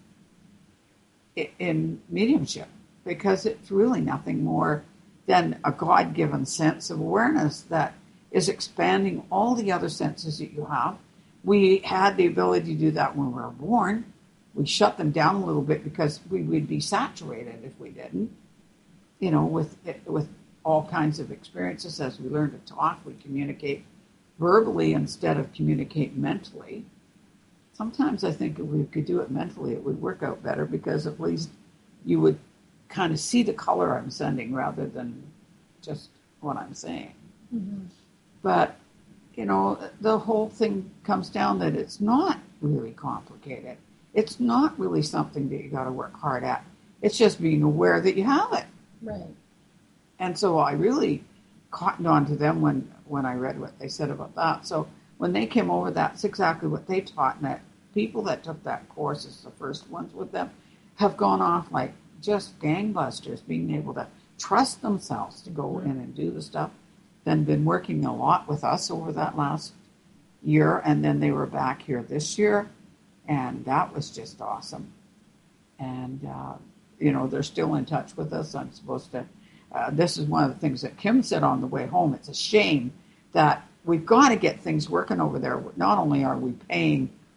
Speaker 1: in mediumship, because it's really nothing more than a God-given sense of awareness that is expanding all the other senses that you have. We had the ability to do that when we were born. We shut them down a little bit because we would be saturated if we didn't. With all kinds of experiences. As we learn to talk, we communicate verbally instead of communicate mentally. Sometimes I think if we could do it mentally, it would work out better, because at least you would kind of see the color I'm sending rather than just what I'm saying. Mm-hmm. But the whole thing comes down that it's not really complicated. It's not really something that you got to work hard at. It's just being aware that you have it.
Speaker 2: Right.
Speaker 1: And so I really cottoned on to them when I read what they said about that. So when they came over, that's exactly what they taught. And that people that took that course as the first ones with them have gone off like just gangbusters, being able to trust themselves to go in and do the stuff. Then been working a lot with us over that last year, and then they were back here this year, and that was just awesome. And they're still in touch with us. I'm supposed to. This is one of the things that Kim said on the way home. It's a shame that we've got to get things working over there. Not only are we paying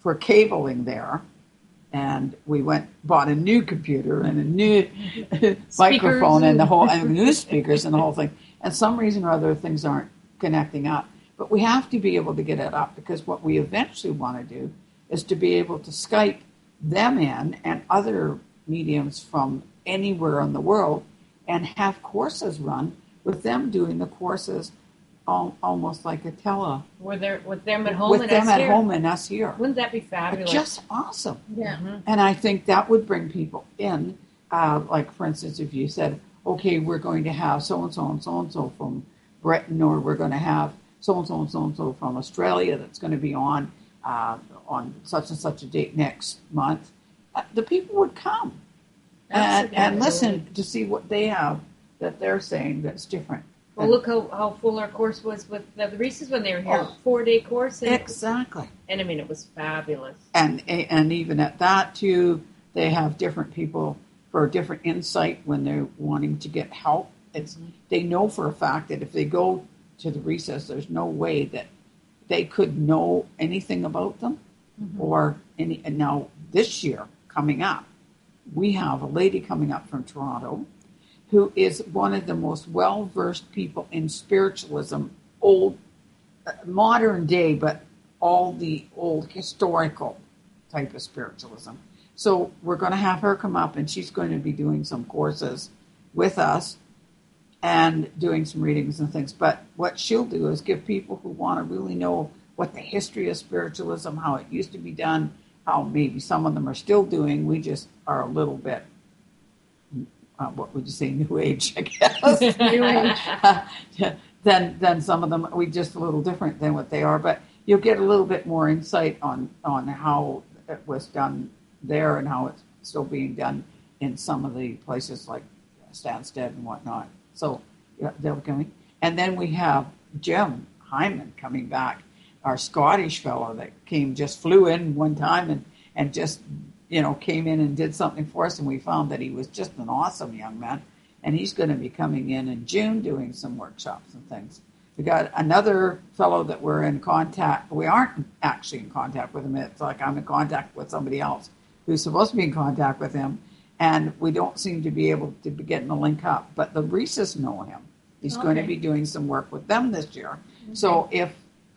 Speaker 1: for cabling there. And we bought a new computer and a new microphone and new speakers and the whole thing. And some reason or other, things aren't connecting up. But we have to be able to get it up, because what we eventually want to do is to be able to Skype them in and other mediums from anywhere in the world and have courses run with them doing the courses almost like a
Speaker 3: with them at home
Speaker 1: with
Speaker 3: and
Speaker 1: them
Speaker 3: us
Speaker 1: at
Speaker 3: here.
Speaker 1: home and us here.
Speaker 3: Wouldn't that be fabulous?
Speaker 1: Just awesome.
Speaker 2: Yeah.
Speaker 3: Mm-hmm.
Speaker 1: And I think that would bring people in. Like, for instance, if you said, okay, we're going to have so-and-so and so-and-so from Britain, or we're going to have so-and-so and so-and-so from Australia that's going to be on such and such a date next month, the people would come and listen to see what they have that they're saying that's different.
Speaker 3: Well, look how full our course was with the Reese's when they were here. 4-day course. And
Speaker 1: Exactly.
Speaker 3: And I mean, it was fabulous.
Speaker 1: And even at that, too, they have different people for different insight when they're wanting to get help. They know for a fact that if they go to the recess, there's no way that they could know anything about them or any. And now this year coming up, we have a lady coming up from Toronto who is one of the most well-versed people in spiritualism, old, modern day, but all the old historical type of spiritualism. So we're going to have her come up, and she's going to be doing some courses with us and doing some readings and things. But what she'll do is give people who want to really know what the history of spiritualism, how it used to be done, how maybe some of them are still doing. We just are a little bit, what would you say, New Age, I guess.
Speaker 2: New Age.
Speaker 1: Then some of them, we just a little different than what they are. But you'll get a little bit more insight on how it was done there and how it's still being done in some of the places like Stansted and whatnot. So they'll be coming. And then we have Jim Hyman coming back, our Scottish fellow that flew in one time and just, came in and did something for us. And we found that he was just an awesome young man. And he's going to be coming in June doing some workshops and things. We got another fellow that we're in contact. We aren't actually in contact with him. It's like I'm in contact with somebody else who's supposed to be in contact with him. And we don't seem to be able to be getting a link up. But the Reeses know him. He's going to be doing some work with them this year. Okay. So if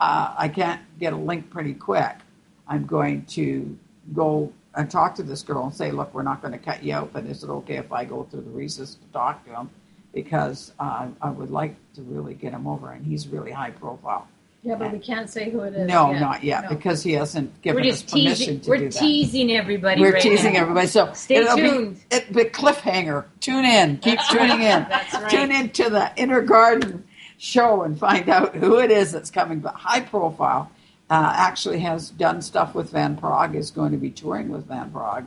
Speaker 1: I can't get a link pretty quick, I'm going to go and talk to this girl and say, look, we're not going to cut you out, but is it okay if I go through the Reeses to talk to him? Because I would like to really get him over, and he's really high profile.
Speaker 2: Yeah, but we can't say who it is.
Speaker 1: No, not yet, because he hasn't given us permission to do that.
Speaker 3: We're teasing everybody.
Speaker 1: We're teasing everybody. So
Speaker 3: stay tuned.
Speaker 1: It'll be cliffhanger. Tune in. Keep tuning in.
Speaker 3: That's right.
Speaker 1: Tune in to the Inner Garden show and find out who it is that's coming. But high profile, actually has done stuff with Van Prague, is going to be touring with Van Prague,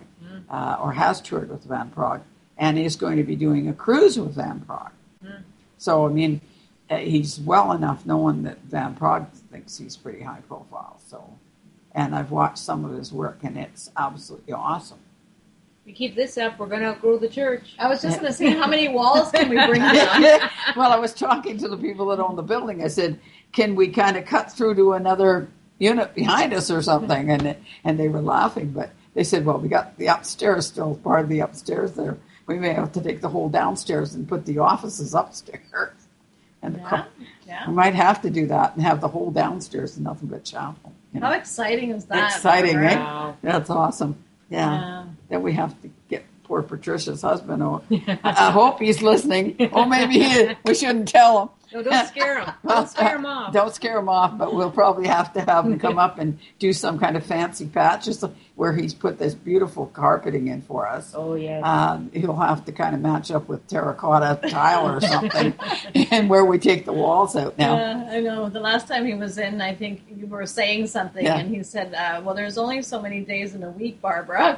Speaker 1: or has toured with Van Prague, and is going to be doing a cruise with Van Prague. So, I mean, he's well enough known that Van Prague thinks he's pretty high profile. So, and I've watched some of his work, and it's absolutely awesome.
Speaker 3: If we keep this up, we're going to outgrow the church.
Speaker 2: I was just going to say, how many walls can we bring down?
Speaker 1: Well, I was talking to the people that own the building. I said, can we kind of cut through to another unit behind us or something? And they were laughing, but they said, well, we got the upstairs still, part of the upstairs there. We may have to take the whole downstairs and put the offices upstairs. And we might have to do that and have the whole downstairs and nothing but chapel.
Speaker 2: How exciting is that?
Speaker 1: Exciting, right?
Speaker 3: Wow.
Speaker 1: That's awesome. Yeah. Then we have to get poor Patricia's husband. I hope he's listening. Or maybe we shouldn't tell him.
Speaker 3: No, don't scare him. Don't scare him off.
Speaker 1: Don't scare him off, but we'll probably have to have him come up and do some kind of fancy patch, just where he's put this beautiful carpeting in for us.
Speaker 3: Oh, yes.
Speaker 1: He'll have to kind of match up with terracotta tile or something, and where we take the walls out now.
Speaker 2: I know. The last time he was in, I think you were saying something, and he said, well, there's only so many days in a week, Barbara.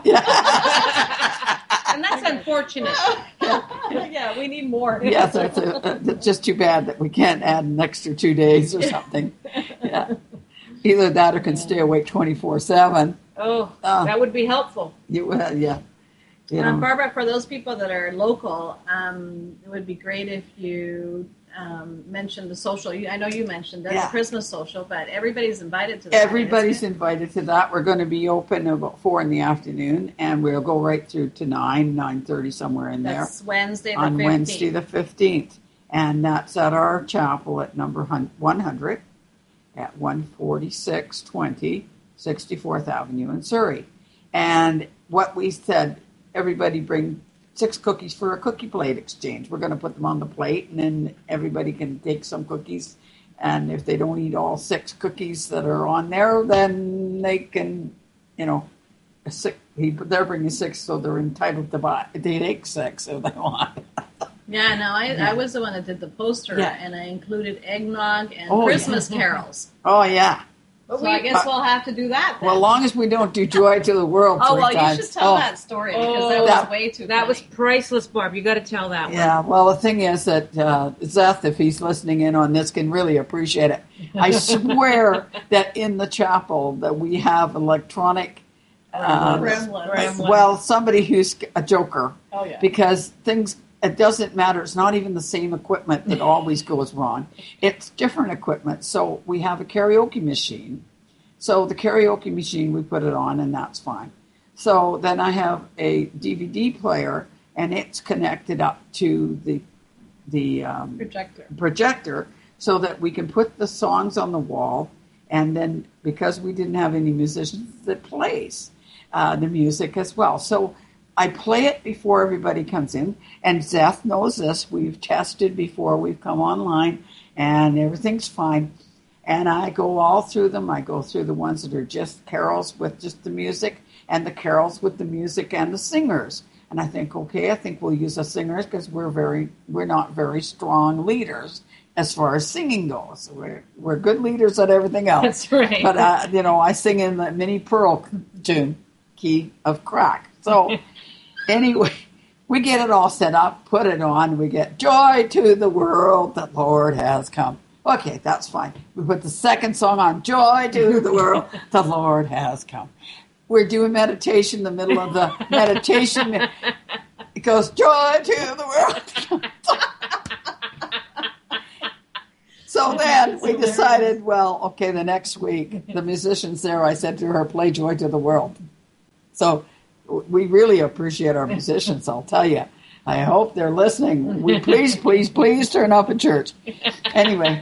Speaker 3: And that's unfortunate.
Speaker 2: Yeah, we need more.
Speaker 1: Yes, it's just too bad that we can't add an extra 2 days or something. Yeah. Either that or can stay awake 24/7.
Speaker 3: Oh, that would be helpful.
Speaker 1: Yeah. You know,
Speaker 2: Barbara, for those people that are local, it would be great if you mentioned the social. I know you mentioned that's
Speaker 1: Yeah.
Speaker 2: a Christmas social, but everybody's invited to that.
Speaker 1: everybody's
Speaker 2: isn't it?
Speaker 1: invited to that. We're going to be open about 4 in the afternoon, and we'll go right through to 9:30, somewhere in there.
Speaker 2: That's Wednesday the
Speaker 1: On
Speaker 2: 15th.
Speaker 1: Wednesday the 15th. And that's at our chapel at number 100 at 14620 64th Avenue in Surrey. And what we said, everybody bring 6 cookies for a cookie plate exchange. We're going to put them on the plate, and then everybody can take some cookies. And if they don't eat all 6 cookies that are on there, then they can, they're bringing 6, so they're entitled to take 6 if they want.
Speaker 2: Yeah, no, I was the one that did the poster,
Speaker 1: Yeah.
Speaker 2: and I included eggnog and
Speaker 1: Oh,
Speaker 2: Christmas carols.
Speaker 1: Oh, yeah.
Speaker 2: So I guess we'll have to do that then.
Speaker 1: Well, as long as we don't do Joy to the World 3
Speaker 2: you
Speaker 1: times.
Speaker 2: should tell that story because that was
Speaker 1: that-
Speaker 2: way too
Speaker 3: That was
Speaker 2: funny.
Speaker 3: priceless, Barb. You got to tell that one.
Speaker 1: Yeah, well, the thing is that Zeth, if he's listening in on this, can really appreciate it. I swear that in the chapel that we have electronic,
Speaker 2: Gremlins.
Speaker 1: well, somebody who's a joker,
Speaker 2: Oh, yeah.
Speaker 1: because it doesn't matter. It's not even the same equipment that always goes wrong. It's different equipment. So we have a karaoke machine. So the karaoke machine, we put it on, and that's fine. So then I have a DVD player, and it's connected up to the projector so that we can put the songs on the wall. And then because we didn't have any musicians, that plays the music as well. So I play it before everybody comes in, and Zeth knows this. We've tested before we've come online, and everything's fine. And I go all through them. I go through the ones that are just carols with just the music, and the carols with the music and the singers. And I think, okay, I think we'll use the singers because we're not very strong leaders as far as singing goes. We're good leaders at everything else.
Speaker 3: That's right.
Speaker 1: But I sing in the Minnie Pearl tune, key of crack. So anyway, we get it all set up, put it on. We get Joy to the World, the Lord has come. Okay, that's fine. We put the second song on, Joy to the World, the Lord has come. We're doing meditation in the middle of the meditation. It goes, Joy to the World. So then we decided, well, okay, the next week, the musicians there, I said to her, play Joy to the World. So we really appreciate our musicians, I'll tell you. I hope they're listening. We please turn up at church. Anyway,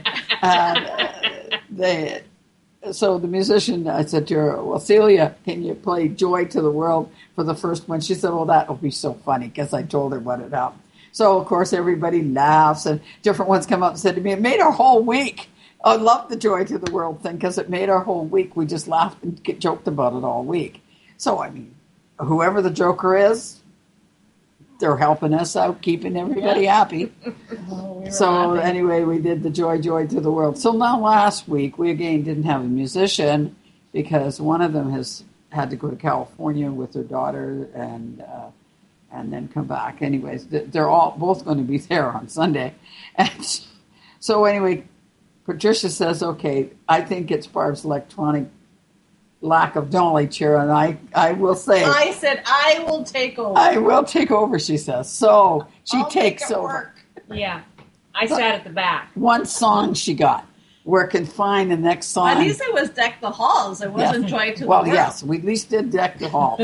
Speaker 1: so the musician, I said to her, well, Celia, can you play Joy to the World for the first one? She said, oh, that will be so funny, because I told her what had happened. So, of course, everybody laughs, and different ones come up and said to me, it made our whole week. I love the Joy to the World thing, because it made our whole week. We just laughed and joked about it all week. So, I mean, whoever the joker is, they're helping us out, keeping everybody happy. So anyway, we did the Joy to the World. So now last week, we again didn't have a musician because one of them has had to go to California with her daughter and then come back. Anyways, they're both going to be there on Sunday. And so anyway, Patricia says, okay, I think it's Barb's electronic lack of knowledge here, and I will say,
Speaker 2: I said I will take over.
Speaker 1: I will take over, she says. So she
Speaker 2: I'll
Speaker 1: takes
Speaker 2: make it
Speaker 1: over.
Speaker 2: work.
Speaker 3: Yeah. I sat at the back.
Speaker 1: One song she got. Working fine, the next song.
Speaker 2: At least it was Deck the Halls. It wasn't Joy to the
Speaker 1: Well,
Speaker 2: World.
Speaker 1: yes, we at least did Deck the Hall.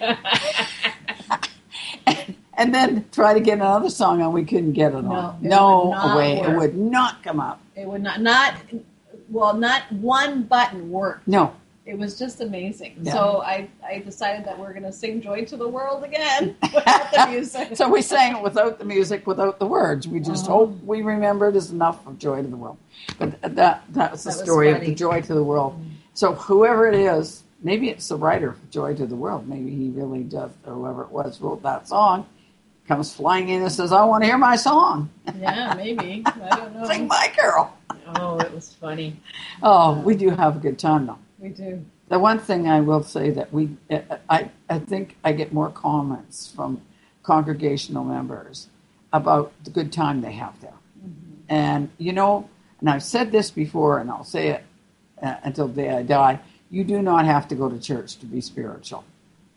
Speaker 1: And then try to get another song on, we couldn't get it on.
Speaker 2: it
Speaker 1: No
Speaker 2: would not
Speaker 1: way.
Speaker 2: work.
Speaker 1: It would not come up.
Speaker 2: It would not one button worked.
Speaker 1: No.
Speaker 2: It was just amazing.
Speaker 1: Yeah.
Speaker 2: So I decided that we're going to sing Joy to the World again without the music.
Speaker 1: So we sang it without the music, without the words. We just hope we remembered is enough of Joy to the World. But that was the story of the Joy to the World. So whoever it is, maybe it's the writer for Joy to the World. Maybe he really does, or whoever it was wrote that song, comes flying in and says, I want to hear my song.
Speaker 2: Yeah, maybe. I don't know.
Speaker 1: Sing my carol.
Speaker 3: Oh, it was funny.
Speaker 1: Oh, we do have a good time, though.
Speaker 2: We do.
Speaker 1: The one thing I will say that I think I get more comments from congregational members about the good time they have there. Mm-hmm. And, and I've said this before, and I'll say it until the day I die, you do not have to go to church to be spiritual.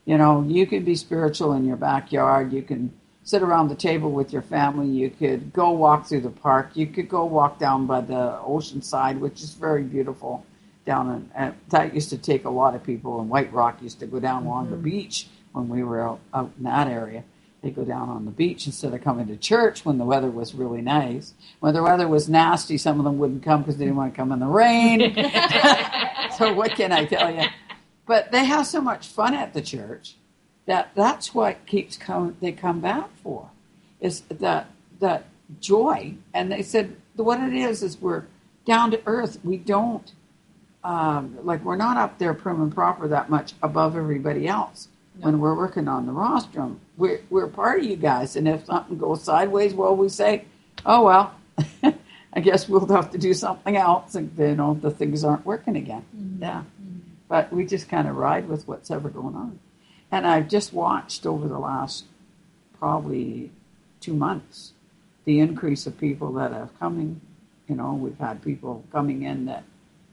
Speaker 1: You know, you can be spiritual in your backyard. You can sit around the table with your family. You could go walk through the park. You could go walk down by the ocean side, which is very beautiful down. And that used to take a lot of people. And White Rock used to go down along the beach when we were out in that area. They go down on the beach instead of coming to church when the weather was really nice. When the weather was nasty, some of them wouldn't come because they didn't want to come in the rain. So what can I tell you? But they have so much fun at the church that's what keeps they come back for, is that joy. And they said what it is we're down to earth. We don't we're not up there prim and proper that much above everybody else. No. When we're working on the rostrum, we're part of you guys. And if something goes sideways, well, we say, oh well, I guess we'll have to do something else. And the things aren't working again. Mm-hmm. Yeah. But we just kind of ride with what's ever going on. And I've just watched over the last probably 2 months the increase of people that have coming. We've had people coming in that,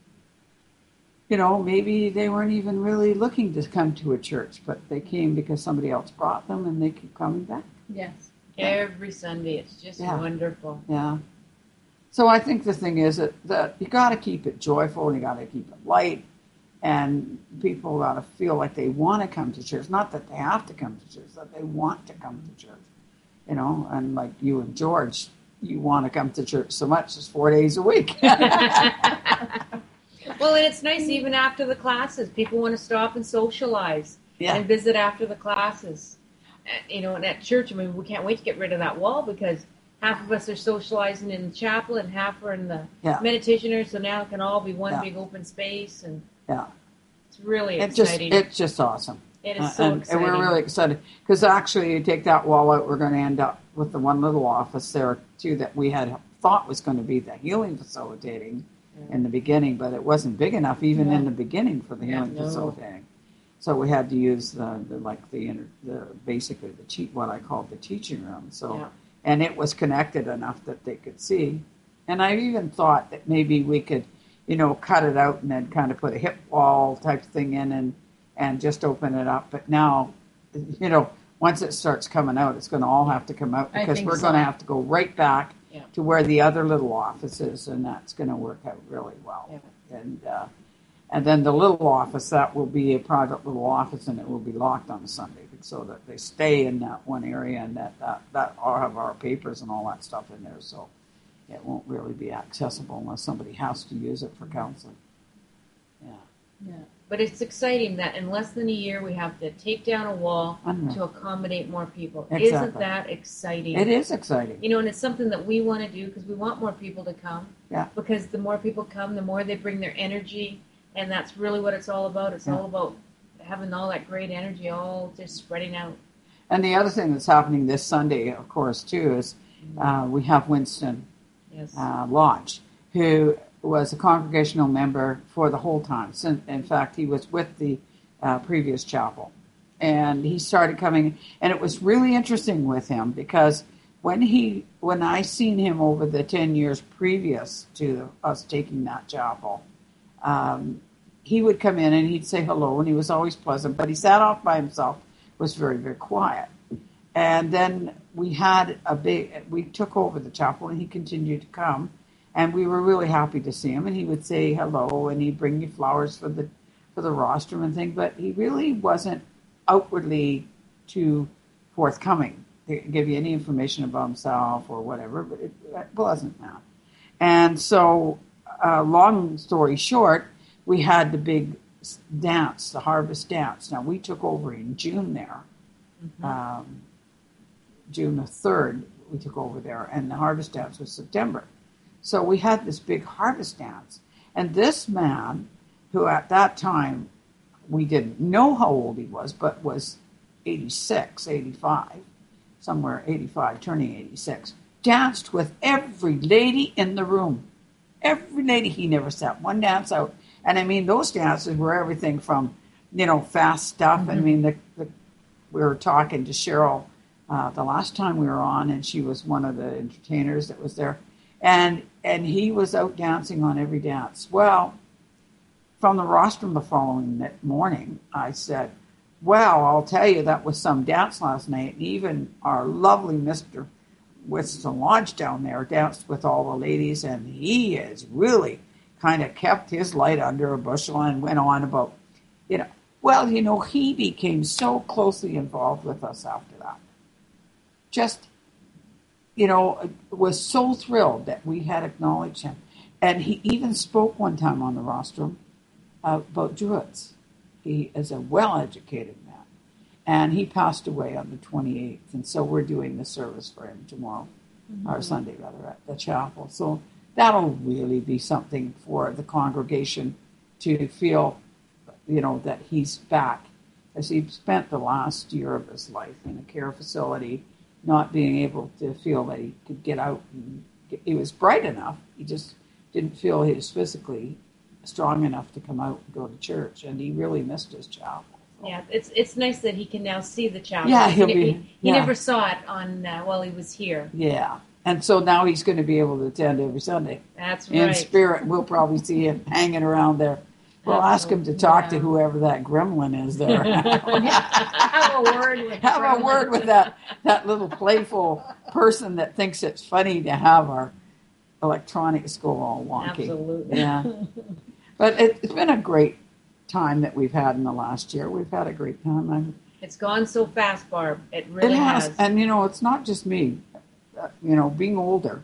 Speaker 1: maybe they weren't even really looking to come to a church, but they came because somebody else brought them, and they keep coming back.
Speaker 3: Yes. Every Sunday. It's just wonderful.
Speaker 1: Yeah. So I think the thing is that you got to keep it joyful, and you got to keep it light. And people got to feel like they want to come to church. Not that they have to come to church, that they want to come to church. And like you and George, you want to come to church so much, it's 4 days a week.
Speaker 3: Well, and it's nice even after the classes. People want to stop and socialize and visit after the classes. And at church, we can't wait to get rid of that wall because half of us are socializing in the chapel and half are in the meditation room. So now it can all be one big open space. And it's really exciting.
Speaker 1: It's just awesome.
Speaker 3: It is so exciting.
Speaker 1: And we're really excited because actually you take that wall out, we're going to end up with the one little office there too that we had thought was going to be the healing facilitating in the beginning, but it wasn't big enough even in the beginning for the healing facilitating. So we had to use basically what I called the teaching room. So and it was connected enough that they could see. And I even thought that maybe we could cut it out and then kind of put a hip wall type thing in and just open it up. But now, once it starts coming out, it's going to all have to come out because we're going to have to go right back to where the other little office is, and that's going to work out really well. Yeah. And then the little office, that will be a private little office, and it will be locked on a Sunday so that they stay in that one area and that all have our papers and all that stuff in there. So it won't really be accessible unless somebody has to use it for counseling.
Speaker 3: Yeah. But it's exciting that in less than a year we have to take down a wall to accommodate more people. Exactly. Isn't that exciting?
Speaker 1: It is exciting.
Speaker 3: And it's something that we want to do because we want more people to come. Yeah. Because the more people come, the more they bring their energy, and that's really what it's all about. It's all about having all that great energy all just spreading out.
Speaker 1: And the other thing that's happening this Sunday, of course, too, is we have Winston Lodge, who was a congregational member for the whole time. In fact, he was with the previous chapel. And he started coming, and it was really interesting with him because when I seen him over the 10 years previous to us taking that chapel, he would come in and he'd say hello, and he was always pleasant, but he sat off by himself, was very, very quiet. And then we took over the chapel, and he continued to come. And we were really happy to see him, and he would say hello, and he'd bring you flowers for the rostrum and thing, but he really wasn't outwardly too forthcoming to give you any information about himself or whatever, but it wasn't that. And so, long story short, we had the big dance, the harvest dance. Now, we took over in June there. June the 3rd, we took over there, and the harvest dance was September. So we had this big harvest dance. And this man, who at that time, we didn't know how old he was, but was 86, 85, somewhere 85, turning 86, danced with every lady in the room. Every lady. He never sat one dance out. And I mean, those dances were everything from, fast stuff. I mean, we were talking to Cheryl the last time we were on, and she was one of the entertainers that was there. And he was out dancing on every dance. Well, from the rostrum the following morning, I said, Well, I'll tell you, that was some dance last night. And even our lovely Mr. Winston Lodge down there danced with all the ladies, and he has really kind of kept his light under a bushel and went on about, he became so closely involved with us after that. Just, was so thrilled that we had acknowledged him. And he even spoke one time on the rostrum about Druids. He is a well-educated man. And he passed away on the 28th. And so we're doing the service for him tomorrow, or Sunday rather, at the chapel. So that'll really be something for the congregation to feel, that he's back. As he spent the last year of his life in a care facility, not being able to feel that he could get out. He was bright enough. He just didn't feel he was physically strong enough to come out and go to church. And he really missed his chapel.
Speaker 3: Yeah, it's nice that he can now see the chapel.
Speaker 1: Yeah,
Speaker 3: he never saw it on while he was here.
Speaker 1: Yeah, and so now he's going to be able to attend every Sunday.
Speaker 3: That's right.
Speaker 1: In spirit, we'll probably see him hanging around there. We'll ask him to talk to whoever that gremlin is there.
Speaker 3: Have
Speaker 1: a word with that little playful person that thinks it's funny to have our electronics go all wonky.
Speaker 3: Absolutely.
Speaker 1: Yeah. But it's been a great time that we've had in the last year. We've had a great time.
Speaker 3: It's gone so fast, Barb. It really has.
Speaker 1: And, it's not just me. Being older,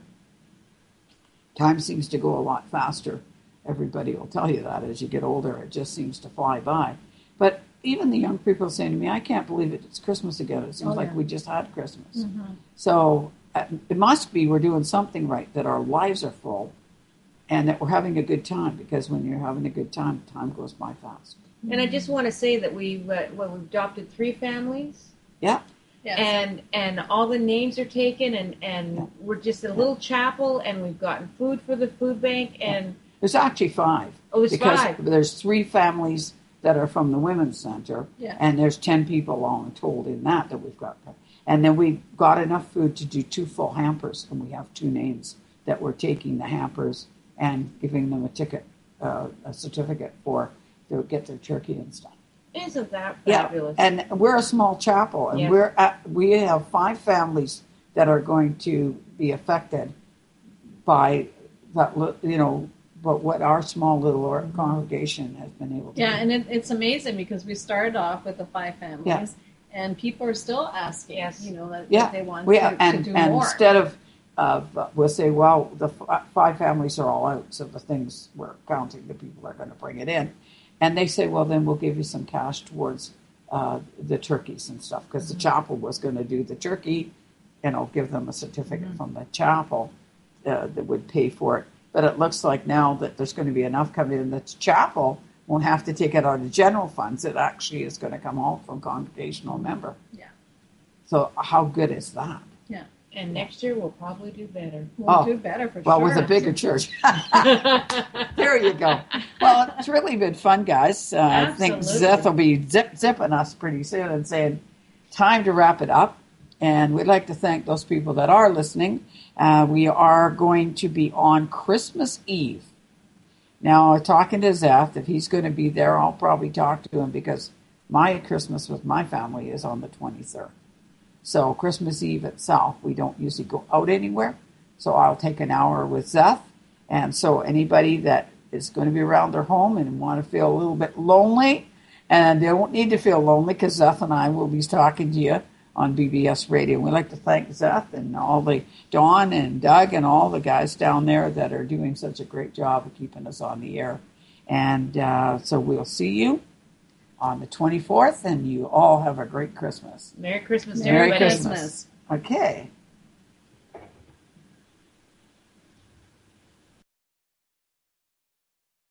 Speaker 1: time seems to go a lot faster. Everybody will tell you that as you get older. It just seems to fly by. But even the young people saying to me, I can't believe it. It's Christmas again. It seems like we just had Christmas. Mm-hmm. So it must be we're doing something right, that our lives are full and that we're having a good time, because when you're having a good time, time goes by fast.
Speaker 3: And I just want to say that we've adopted 3 families.
Speaker 1: Yeah.
Speaker 3: Yes. And all the names are taken, and we're just a little chapel, and we've gotten food for the food bank, and
Speaker 1: there's actually 5.
Speaker 3: Oh, it's
Speaker 1: because
Speaker 3: 5.
Speaker 1: There's 3 families that are from the Women's Center, and there's 10 people all told in that we've got. And then we got enough food to do 2 full hampers, and we have 2 names that we're taking the hampers and giving them a certificate to get their turkey and stuff.
Speaker 3: Isn't that fabulous?
Speaker 1: Yeah, and we're a small chapel, and we have 5 families that are going to be affected by that, but what our small little congregation has been able to do.
Speaker 2: And it's amazing, because we started off with the 5 families, and people are still asking, that they want to do
Speaker 1: and
Speaker 2: more.
Speaker 1: Instead of we'll say, well, the 5 families are all out, so the things we're counting, the people that are going to bring it in. And they say, well, then we'll give you some cash towards the turkeys and stuff, because the chapel was going to do the turkey, give them a certificate from the chapel that would pay for it. But it looks like now that there's going to be enough coming in, that the chapel won't have to take it out of general funds. It actually is going to come all from congregational member.
Speaker 2: Yeah.
Speaker 1: So how good is that?
Speaker 2: Yeah.
Speaker 3: And next year we'll probably do better.
Speaker 2: We'll do better for sure.
Speaker 1: Well, with a bigger church. There you go. Well, it's really been fun, guys. I think Zeth will be zipping us pretty soon and saying, time to wrap it up. And we'd like to thank those people that are listening. We are going to be on Christmas Eve. Now, talking to Zeth, if he's going to be there, I'll probably talk to him, because my Christmas with my family is on the 23rd. So Christmas Eve itself, we don't usually go out anywhere. So I'll take an hour with Zeth. And so anybody that is going to be around their home and want to feel a little bit lonely, and they won't need to feel lonely, because Zeth and I will be talking to you on BBS Radio. We'd like to thank Zeth and all the Dawn and Doug and all the guys down there that are doing such a great job of keeping us on the air. And so we'll see you on the 24th, and you all have a great Christmas.
Speaker 3: Merry Christmas,
Speaker 1: Merry
Speaker 3: everybody.
Speaker 1: Christmas. Okay.